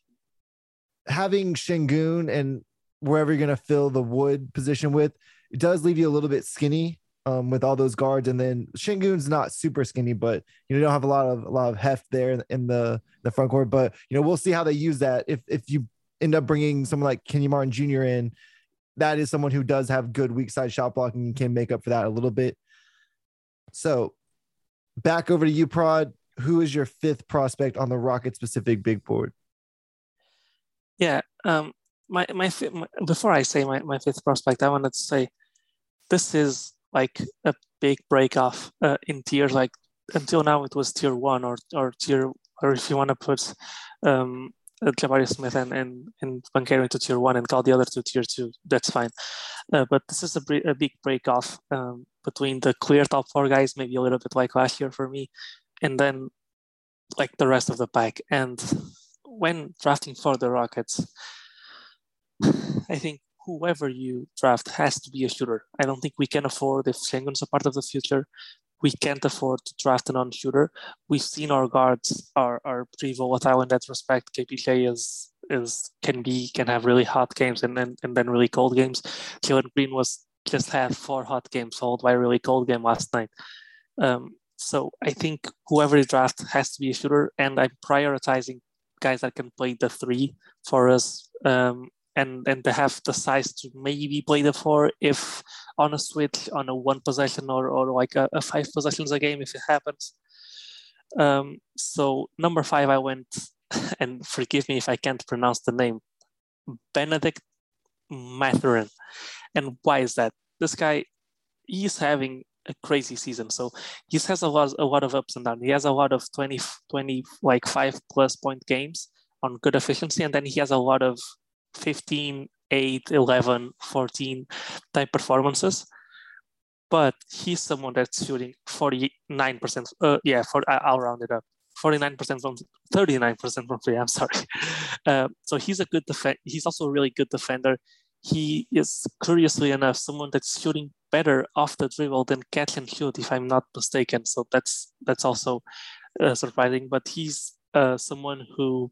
Having Şengün and wherever you're going to fill the Wood position with, it does leave you a little bit skinny um, with all those guards. And then Şengün's not super skinny, but you know, you don't have a lot of a lot of heft there in the the front court. But you know, we'll see how they use that. If if you end up bringing someone like Kenny Martin Junior in, that is someone who does have good weak side shot blocking and can make up for that a little bit. So back over to you, Prod. Who is your fifth prospect on the Rocket specific big board? Yeah. Um, my, my, my, before I say my, my fifth prospect, I wanted to say this is like a big break off uh, in tiers. Like until now it was tier one or, or tier, or if you want to put um, Jabari Smith and, and, and Banchero into tier one and call the other two tier two, that's fine. Uh, but this is a, a big break off um, between the clear top four guys, maybe a little bit like last year for me, and then like the rest of the pack. And when drafting for the Rockets, I think whoever you draft has to be a shooter. I don't think we can afford, if Şengün's a part of the future, we can't afford to draft a non-shooter. We've seen our guards are, are pretty volatile in that respect. K P J is is can be can have really hot games and then and then really cold games. Jalen Green was just had four hot games followed by a really cold game last night. Um, so I think whoever you draft has to be a shooter, and I'm prioritizing guys that can play the three for us. Um, and and they have the size to maybe play the four if on a switch on a one possession or, or like a, a five possessions a game if it happens. Um, so number five, I went, and forgive me if I can't pronounce the name, Benedict Mathurin. And why is that? This guy, he's having a crazy season. So he has a lot, a lot of ups and downs. He has a lot of twenty, twenty, like five plus point games on good efficiency. And then he has a lot of fifteen, eight, eleven, fourteen type performances. But he's someone that's shooting forty-nine percent. Uh, yeah, for, I'll round it up. forty-nine percent from thirty-nine percent from three. I'm sorry. Uh, so he's a good defender. He's also a really good defender. He is, curiously enough, someone that's shooting better off the dribble than catch and shoot, if I'm not mistaken. So that's that's also uh, surprising. But he's uh, someone who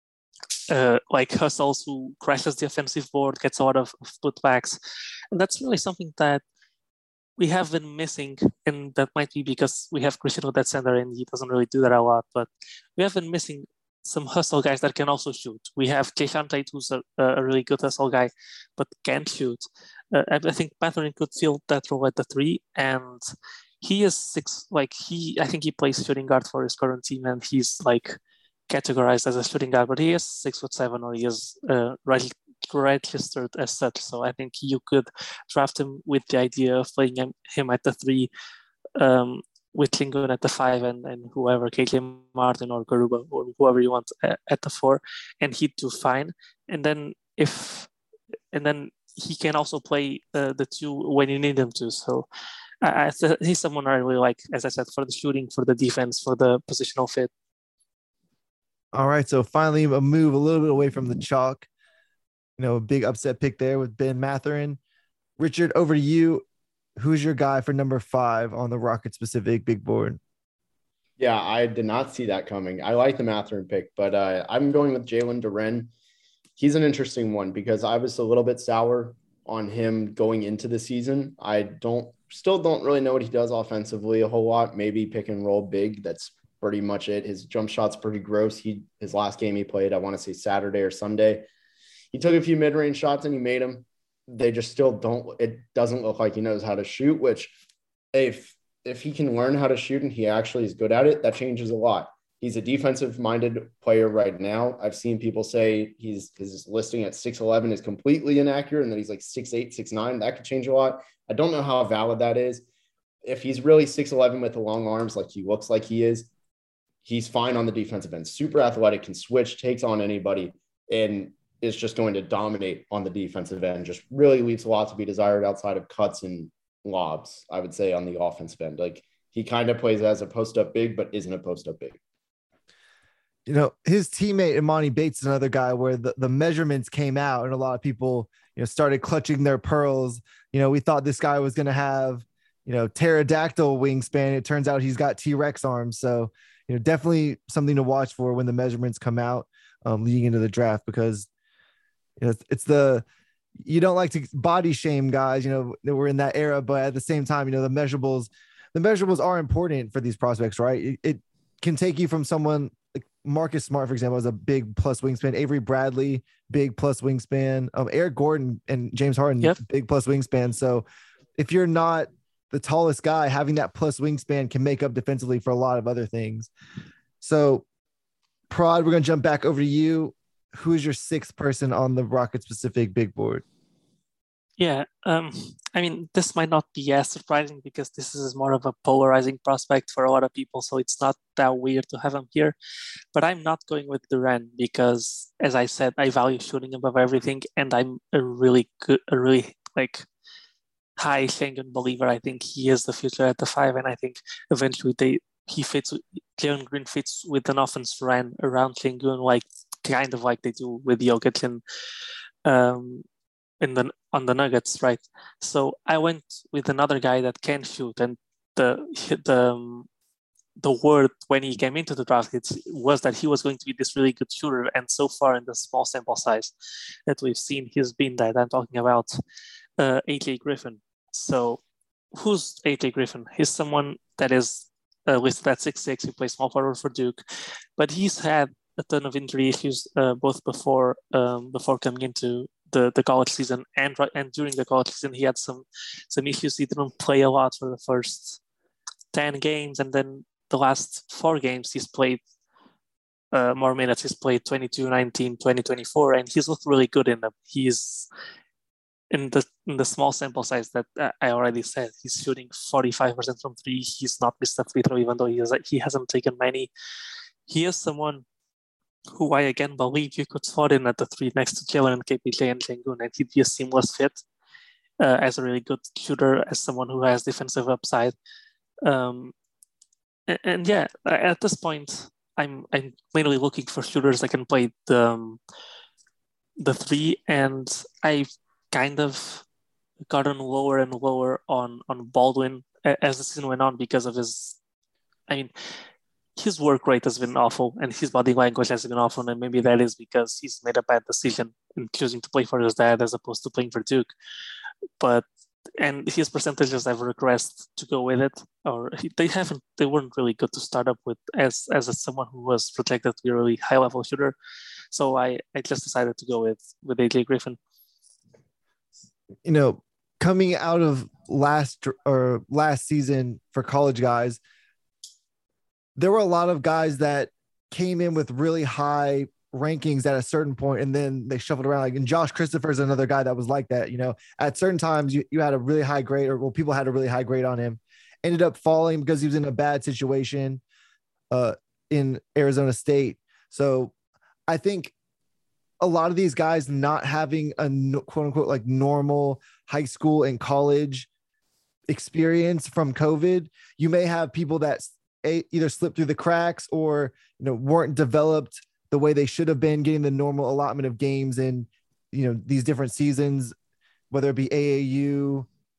uh, like hustles, who crashes the offensive board, gets a lot of, of putbacks, and that's really something that we have been missing. And that might be because we have Cristiano at center and he doesn't really do that a lot. But we have been missing some hustle guys that can also shoot. We have Jae'Sean Tate, who's a, a really good hustle guy, but can't shoot. Uh, I think Mathurin could fill that role at the three, and he is six. Like he, I think he plays shooting guard for his current team, and he's like categorized as a shooting guard. But he is six foot seven, or he is uh, right, registered as such. So I think you could draft him with the idea of playing him, him at the three. Um, with Şengün at the five and, and whoever, K J Martin or Garuba or whoever you want at, at the four, and he'd do fine. And then if, and then he can also play the, the two when you need him to. So I, I, he's someone I really like, as I said, for the shooting, for the defense, for the positional fit. All right. So finally a move a little bit away from the chalk, you know, a big upset pick there with Ben Mathurin. Richard, over to you. who's your guy for number five on the Rocket specific big board? Yeah, I did not see that coming. I like the Mathurin pick, but uh, I'm going with Jalen Duren. He's an interesting one because I was a little bit sour on him going into the season. I don't still don't really know what he does offensively a whole lot. Maybe pick and roll big. That's pretty much it. His jump shot's pretty gross. He his last game he played, I want to say Saturday or Sunday, he took a few mid-range shots and he made them. They just still don't. It doesn't look like he knows how to shoot. Which, if if he can learn how to shoot and he actually is good at it, that changes a lot. He's a defensive-minded player right now. I've seen people say he's his listing at six eleven is completely inaccurate and that he's like six eight, six nine. That could change a lot. I don't know how valid that is. If he's really six eleven with the long arms like he looks like he is, he's fine on the defensive end. Super athletic, can switch, takes on anybody, and is just going to dominate on the defensive end. Just really leaves a lot to be desired outside of cuts and lobs, I would say, on the offensive end. Like, he kind of plays as a post-up big, but isn't a post-up big. You know, his teammate Imani Bates is another guy where the, the measurements came out and a lot of people, you know, started clutching their pearls. You know, we thought this guy was going to have, you know, pterodactyl wingspan. It turns out he's got T-Rex arms. So, you know, definitely something to watch for when the measurements come out um, leading into the draft, because you know, it's, it's the, you don't like to body shame guys, you know, we're in that era, but at the same time, you know, the measurables, the measurables are important for these prospects, right? It, it can take you from someone like Marcus Smart, for example, has a big plus wingspan. Avery Bradley, big plus wingspan. Um, Eric Gordon and James Harden, yep. big plus wingspan. So if you're not the tallest guy, having that plus wingspan can make up defensively for a lot of other things. So, Prod, we're going to jump back over to you. Who is your sixth person on the Rocket specific big board? Yeah, um, I mean, this might not be as surprising because this is more of a polarizing prospect for a lot of people, so it's not that weird to have him here. But I'm not going with Duren because, as I said, I value shooting above everything, and I'm a really good, a really like high Sengun believer. I think he is the future at the five, and I think eventually they he fits. Jalen Green fits with an offense ran around Sengun, like kind of like they do with Jokic and um, in the on the Nuggets, right? So I went with another guy that can shoot, and the the um, the word when he came into the draft it was that he was going to be this really good shooter, and so far in the small sample size that we've seen, he's been that. I'm talking about uh, A J Griffin. So who's A J Griffin? He's someone that is uh, listed at six six. He plays small forward for Duke, but he's had a ton of injury issues uh, both before um, before coming into the, the college season and and during the college season. He had some some issues. He didn't play a lot for the first ten games, and then the last four games he's played uh, more minutes. He's played twenty-two, nineteen, twenty, twenty-four, and he's looked really good in them. He's in the in the small sample size that uh, I already said, he's shooting forty-five percent from three. He's not missed a free throw, even though he has, he hasn't taken many. He is someone who I again believe you could slot in at the three next to Jalen and K P J and Sengun, and he'd be a seamless fit uh, as a really good shooter, as someone who has defensive upside. Um, and, and yeah, at this point, I'm I'm mainly looking for shooters that can play the um, the three, and I've kind of gotten lower and lower on on Baldwin as the season went on because of his. I mean. His work rate has been awful and his body language has been awful, and maybe that is because he's made a bad decision in choosing to play for his dad as opposed to playing for Duke. But and his percentages have regressed to go with it, or they haven't. They weren't really good to start up with as as a, someone who was projected to be a really high level shooter. So I I just decided to go with with A J Griffin. You know, coming out of last or last season for college guys, there were a lot of guys that came in with really high rankings at a certain point, and then they shuffled around. Like, and Josh Christopher is another guy that was like that. You know, at certain times you, you had a really high grade, or well, people had a really high grade on him, ended up falling because he was in a bad situation uh, in Arizona State. So I think a lot of these guys not having a quote unquote like normal high school and college experience from COVID, you may have people that either slipped through the cracks or, you know, weren't developed the way they should have been, getting the normal allotment of games in, you know, these different seasons, whether it be A A U,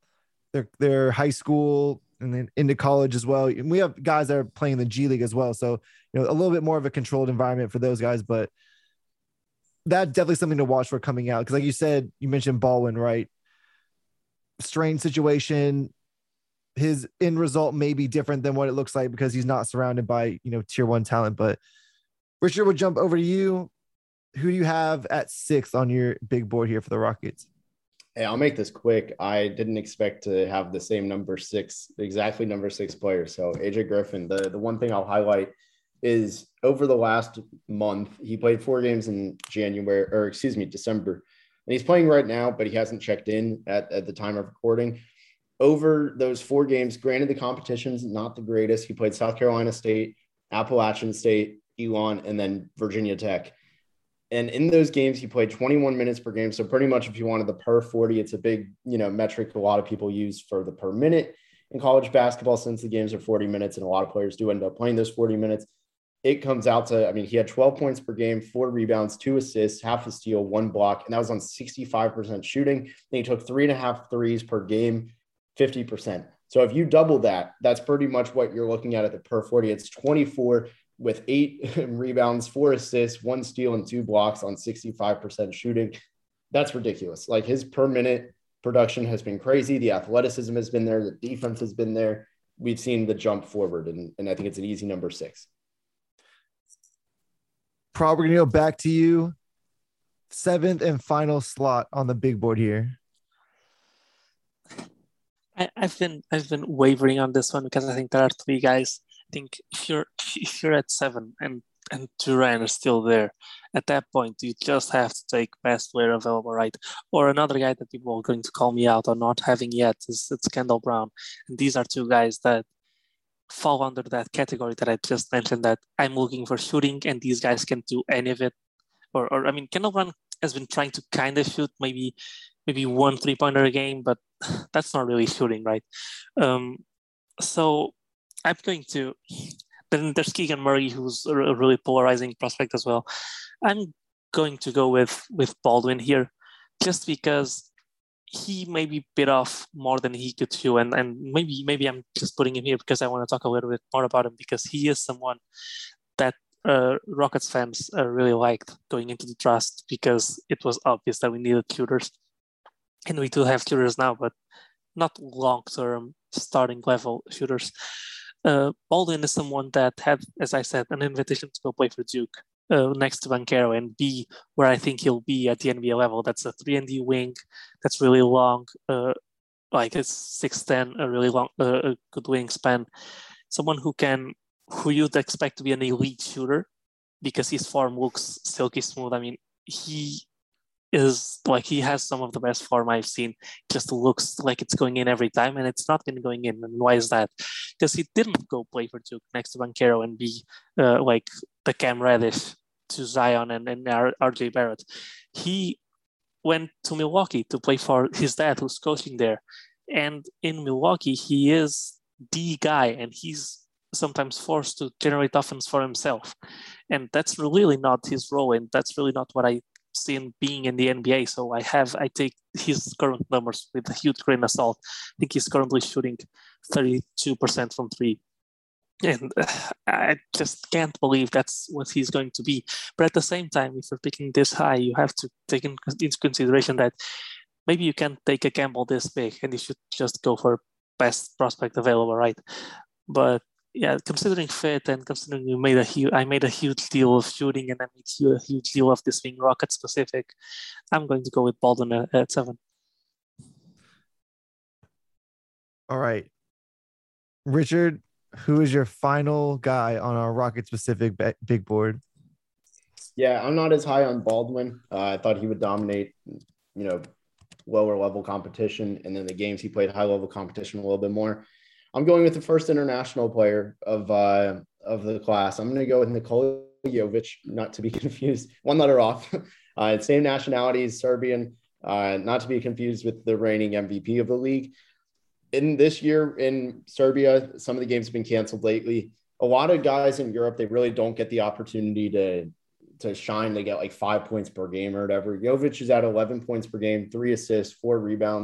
their their high school and then into college as well. And we have guys that are playing the G League as well. So, you know, a little bit more of a controlled environment for those guys, but that's definitely something to watch for coming out. Cause like you said, you mentioned Baldwin, right? Strange situation. His end result may be different than what it looks like because he's not surrounded by, you know, tier one talent. But Richard, we'll jump over to you. Who do you have at sixth on your big board here for the Rockets? Hey, I'll make this quick. I didn't expect to have the same number six, exactly number six player. So A J Griffin, the, the one thing I'll highlight is over the last month, he played four games in January, or excuse me, December. And he's playing right now, but he hasn't checked in at, at the time of recording. Over those four games, granted the competition's not the greatest. He played South Carolina State, Appalachian State, Elon, and then Virginia Tech. And in those games, he played twenty-one minutes per game. So pretty much if you wanted the per forty, it's a big, you know, metric a lot of people use for the per minute in college basketball, since the games are forty minutes and a lot of players do end up playing those forty minutes. It comes out to, I mean, he had twelve points per game, four rebounds, two assists, half a steal, one block, and that was on sixty-five percent shooting. And he took three and a half threes per game, fifty percent. So if you double that, that's pretty much what you're looking at at the per forty. It's twenty-four with eight rebounds, four assists, one steal, and two blocks on sixty-five percent shooting. That's ridiculous. Like, his per minute production has been crazy. The athleticism has been there. The defense has been there. We've seen the jump forward, and, and I think it's an easy number six. Probably going to go back to you. Seventh and final slot on the big board here. I, I've been I've been wavering on this one because I think there are three guys. I think if you're if you're at seven and and Duran is still there, at that point you just have to take best player available, right? Or another guy that people are going to call me out on not having yet is it's Kendall Brown, and these are two guys that fall under that category that I just mentioned, that I'm looking for shooting and these guys can do any of it. Or, or I mean, Kendall Brown has been trying to kind of shoot maybe maybe one three-pointer a game, but that's not really shooting, right? Um, so I'm going to, then there's Keegan Murray, who's a really polarizing prospect as well. I'm going to go with, with Baldwin here, just because he maybe bit off more than he could chew, and and maybe maybe I'm just putting him here because I want to talk a little bit more about him, because he is someone that uh, Rockets fans uh, really liked going into the draft, because it was obvious that we needed shooters, and we do have shooters now, but not long-term starting level shooters. Uh, Baldwin is someone that had, as I said, an invitation to go play for Duke. Uh, next to Banchero, and be where I think he'll be at the N B A level. That's a three and D wing. That's really long. Uh, like it's six ten, a really long, uh, a good wingspan. Someone who can, who you'd expect to be an elite shooter, because his form looks silky smooth. I mean, he is like, he has some of the best form I've seen. Just looks like it's going in every time, and it's not been going in. And why is that? Because he didn't go play for Duke next to Banchero and be uh, like the Cam Reddish to Zion and, and R J Barrett. He went to Milwaukee to play for his dad, who's coaching there. And in Milwaukee, he is the guy, and he's sometimes forced to generate offense for himself. And that's really not his role, and that's really not what I see him being in the N B A. So I have, I take his current numbers with a huge grain of salt. I think he's currently shooting thirty-two percent from three. And uh, I just can't believe that's what he's going to be. But at the same time, if you're picking this high, you have to take in, into consideration that maybe you can't take a gamble this big, and you should just go for best prospect available, right? But yeah, considering fit and considering you made a huge, I made a huge deal of shooting, and I made a huge deal of this being Rocket specific, I'm going to go with Baldwin at, at seven. All right, Richard, who is your final guy on our Rocket specific big board? Yeah, I'm not as high on Baldwin. Uh, I thought he would dominate, you know, lower level competition, and then the games he played high level competition a little bit more. I'm going with the first international player of uh, of the class. I'm going to go with Nikola Jovic, not to be confused. One letter off. Uh, same nationality, Serbian, uh, not to be confused with the reigning M V P of the league. In this year in Serbia, some of the games have been canceled lately. A lot of guys in Europe, they really don't get the opportunity to, to shine. They get like five points per game or whatever. Jovic is at eleven points per game, three assists, four rebounds.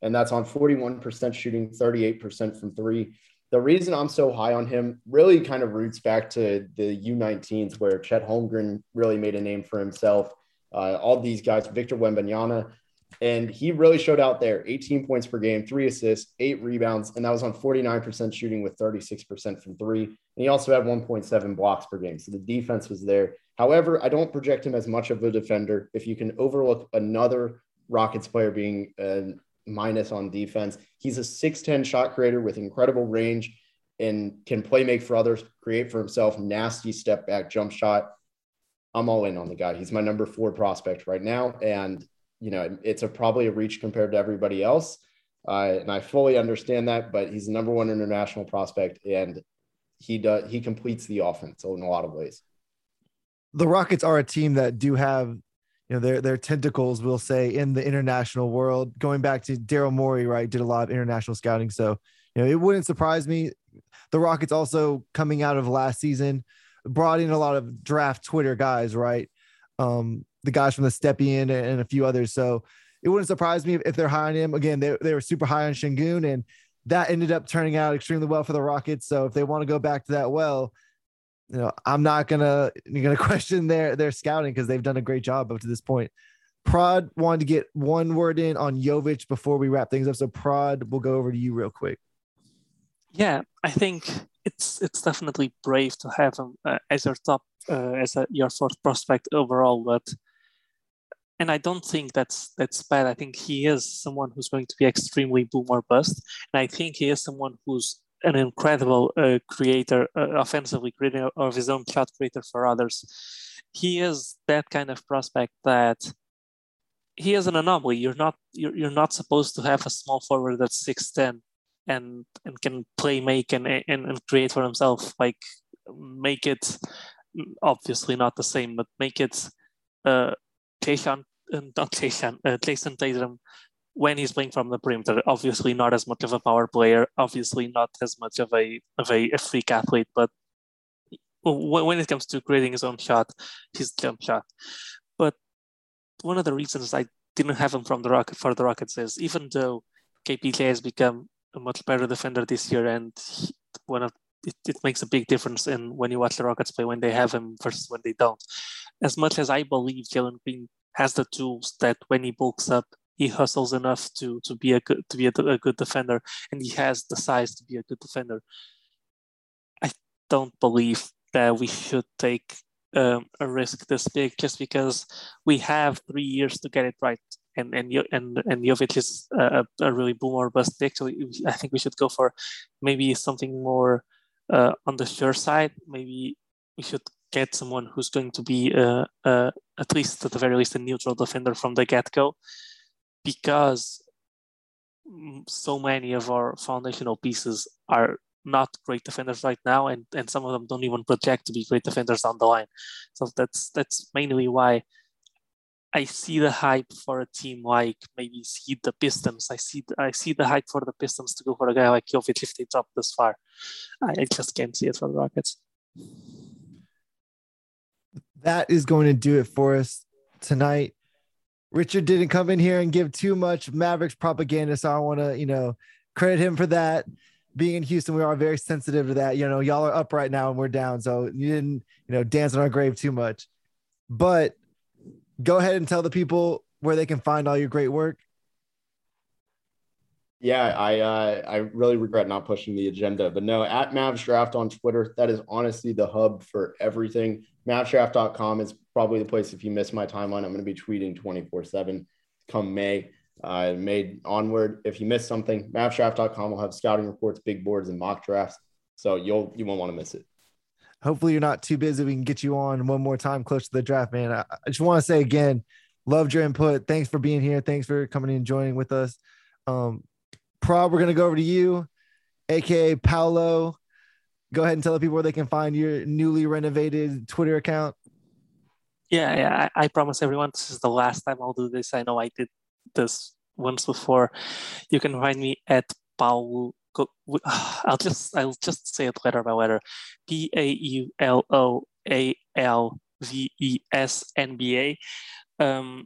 and that's on forty-one percent shooting, thirty-eight percent from three. The reason I'm so high on him really kind of roots back to the U nineteens, where Chet Holmgren really made a name for himself. Uh, all these guys, Victor Wembanyama, and he really showed out there. eighteen points per game, three assists, eight rebounds, and that was on forty-nine percent shooting with thirty-six percent from three. And he also had one point seven blocks per game, so the defense was there. However, I don't project him as much of a defender. If you can overlook another Rockets player being a minus on defense, he's a six ten shot creator with incredible range and can play make for others, create for himself, nasty step back jump shot. I'm all in on the guy. He's my number four prospect right now. And, you know, it's a probably a reach compared to everybody else. Uh, and I fully understand that, but he's the number one international prospect, and he does, he completes the offense in a lot of ways. The Rockets are a team that do have, you know, their, their tentacles, we'll say, in the international world. Going back to Daryl Morey, right, did a lot of international scouting. So, you know, it wouldn't surprise me. The Rockets also, coming out of last season, brought in a lot of draft Twitter guys, right? Um, the guys from the Stepien and a few others. So it wouldn't surprise me if they're high on him. Again, they, they were super high on Şengün, and that ended up turning out extremely well for the Rockets. So if they want to go back to that well, you know, I'm not gonna gonna question their their scouting, because they've done a great job up to this point. Prod wanted to get one word in on Jovic before we wrap things up. So Prod, we'll go over to you real quick. Yeah, I think it's it's definitely brave to have him uh, as your top, uh, as a, your fourth prospect overall. But and I don't think that's that's bad. I think he is someone who's going to be extremely boom or bust, and I think he is someone who's an incredible uh, creator, uh, offensively creator of his own shot creator for others. He is that kind of prospect that he is an anomaly. You're not you're, you're not supposed to have a small forward that's six ten and and can play make and, and and create for himself. Like, make it obviously not the same, but make it uh Tayshaun, uh, not Tayshaun, uh, Jason Tatum when he's playing from the perimeter. Obviously not as much of a power player, obviously not as much of a of a, a freak athlete, but when it comes to creating his own shot, his jump shot. But one of the reasons I didn't have him from the Rocket for the Rockets is, even though K P J has become a much better defender this year, and he, one of it, it makes a big difference in when you watch the Rockets play when they have him versus when they don't. As much as I believe Jalen Green has the tools that when he bulks up, he hustles enough to to be a good to be a, a good defender, and he has the size to be a good defender, I don't believe that we should take um, a risk this big just because we have three years to get it right. And and and and Jovic is a, a really boom or bust pick, so I think we should go for maybe something more uh, on the sure side. Maybe we should get someone who's going to be uh, uh, at least at the very least a neutral defender from the get-go, because so many of our foundational pieces are not great defenders right now, and, and some of them don't even project to be great defenders down the line. So that's that's mainly why I see the hype for a team like maybe see the Pistons. I see the, I see the hype for the Pistons to go for a guy like Jovic if they drop this far. I just can't see it for the Rockets. That is going to do it for us tonight. Richard didn't come in here and give too much Mavericks propaganda, so I want to, you know, credit him for that. Being in Houston, we are very sensitive to that. You know, y'all are up right now and we're down, so you didn't, you know, dance on our grave too much. But go ahead and tell the people where they can find all your great work. Yeah, I uh, I really regret not pushing the agenda, but no, at Mavs Draft on Twitter, that is honestly the hub for everything. Mavs Draft dot com is probably the place. If you miss my timeline, I'm going to be tweeting twenty-four seven come May. Uh, May onward. If you miss something, Mavs Draft dot com will have scouting reports, big boards, and mock drafts. So you'll you won't want to miss it. Hopefully you're not too busy. We can get you on one more time close to the draft, man. I, I just want to say again, loved your input. Thanks for being here. Thanks for coming and joining with us. Um, Prob, we're going to go over to you, A K A Paolo. Go ahead and tell the people where they can find your newly renovated Twitter account. Yeah, yeah. I, I promise everyone this is the last time I'll do this. I know I did this once before. You can find me at Paolo. I'll just I'll just say it letter by letter. P A U L O A L V E S N B A. Um,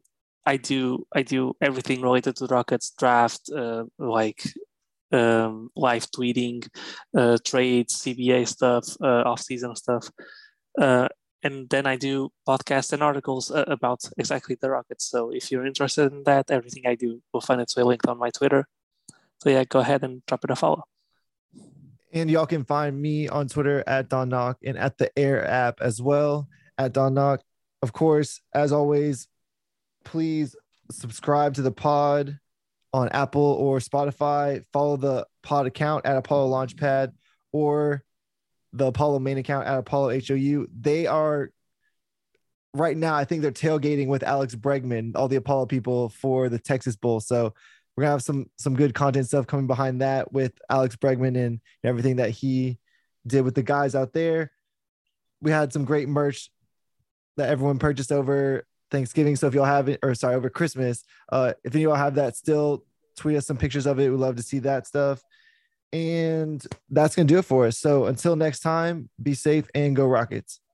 I do I do everything related to Rockets draft, uh, like um, live tweeting, uh, trades, C B A stuff, uh, off-season stuff. Uh, and then I do podcasts and articles uh, about exactly the Rockets. So if you're interested in that, everything I do will find its way linked on my Twitter. So yeah, go ahead and drop it a follow. And y'all can find me on Twitter at Don Knock and at the Air app as well at Don Knock. Of course, as always, please subscribe to the pod on Apple or Spotify. Follow the pod account at Apollo Launchpad or the Apollo main account at Apollo H O U. They are right now, I think they're tailgating with Alex Bregman, all the Apollo people for the Texas Bowl. So we're gonna have some some good content stuff coming behind that with Alex Bregman and everything that he did with the guys out there. We had some great merch that everyone purchased over Thanksgiving. So if y'all have it, or sorry, over Christmas, uh, if any of y'all have that still, tweet us some pictures of it. We'd love to see that stuff. And that's gonna do it for us. So until next time, be safe and go Rockets.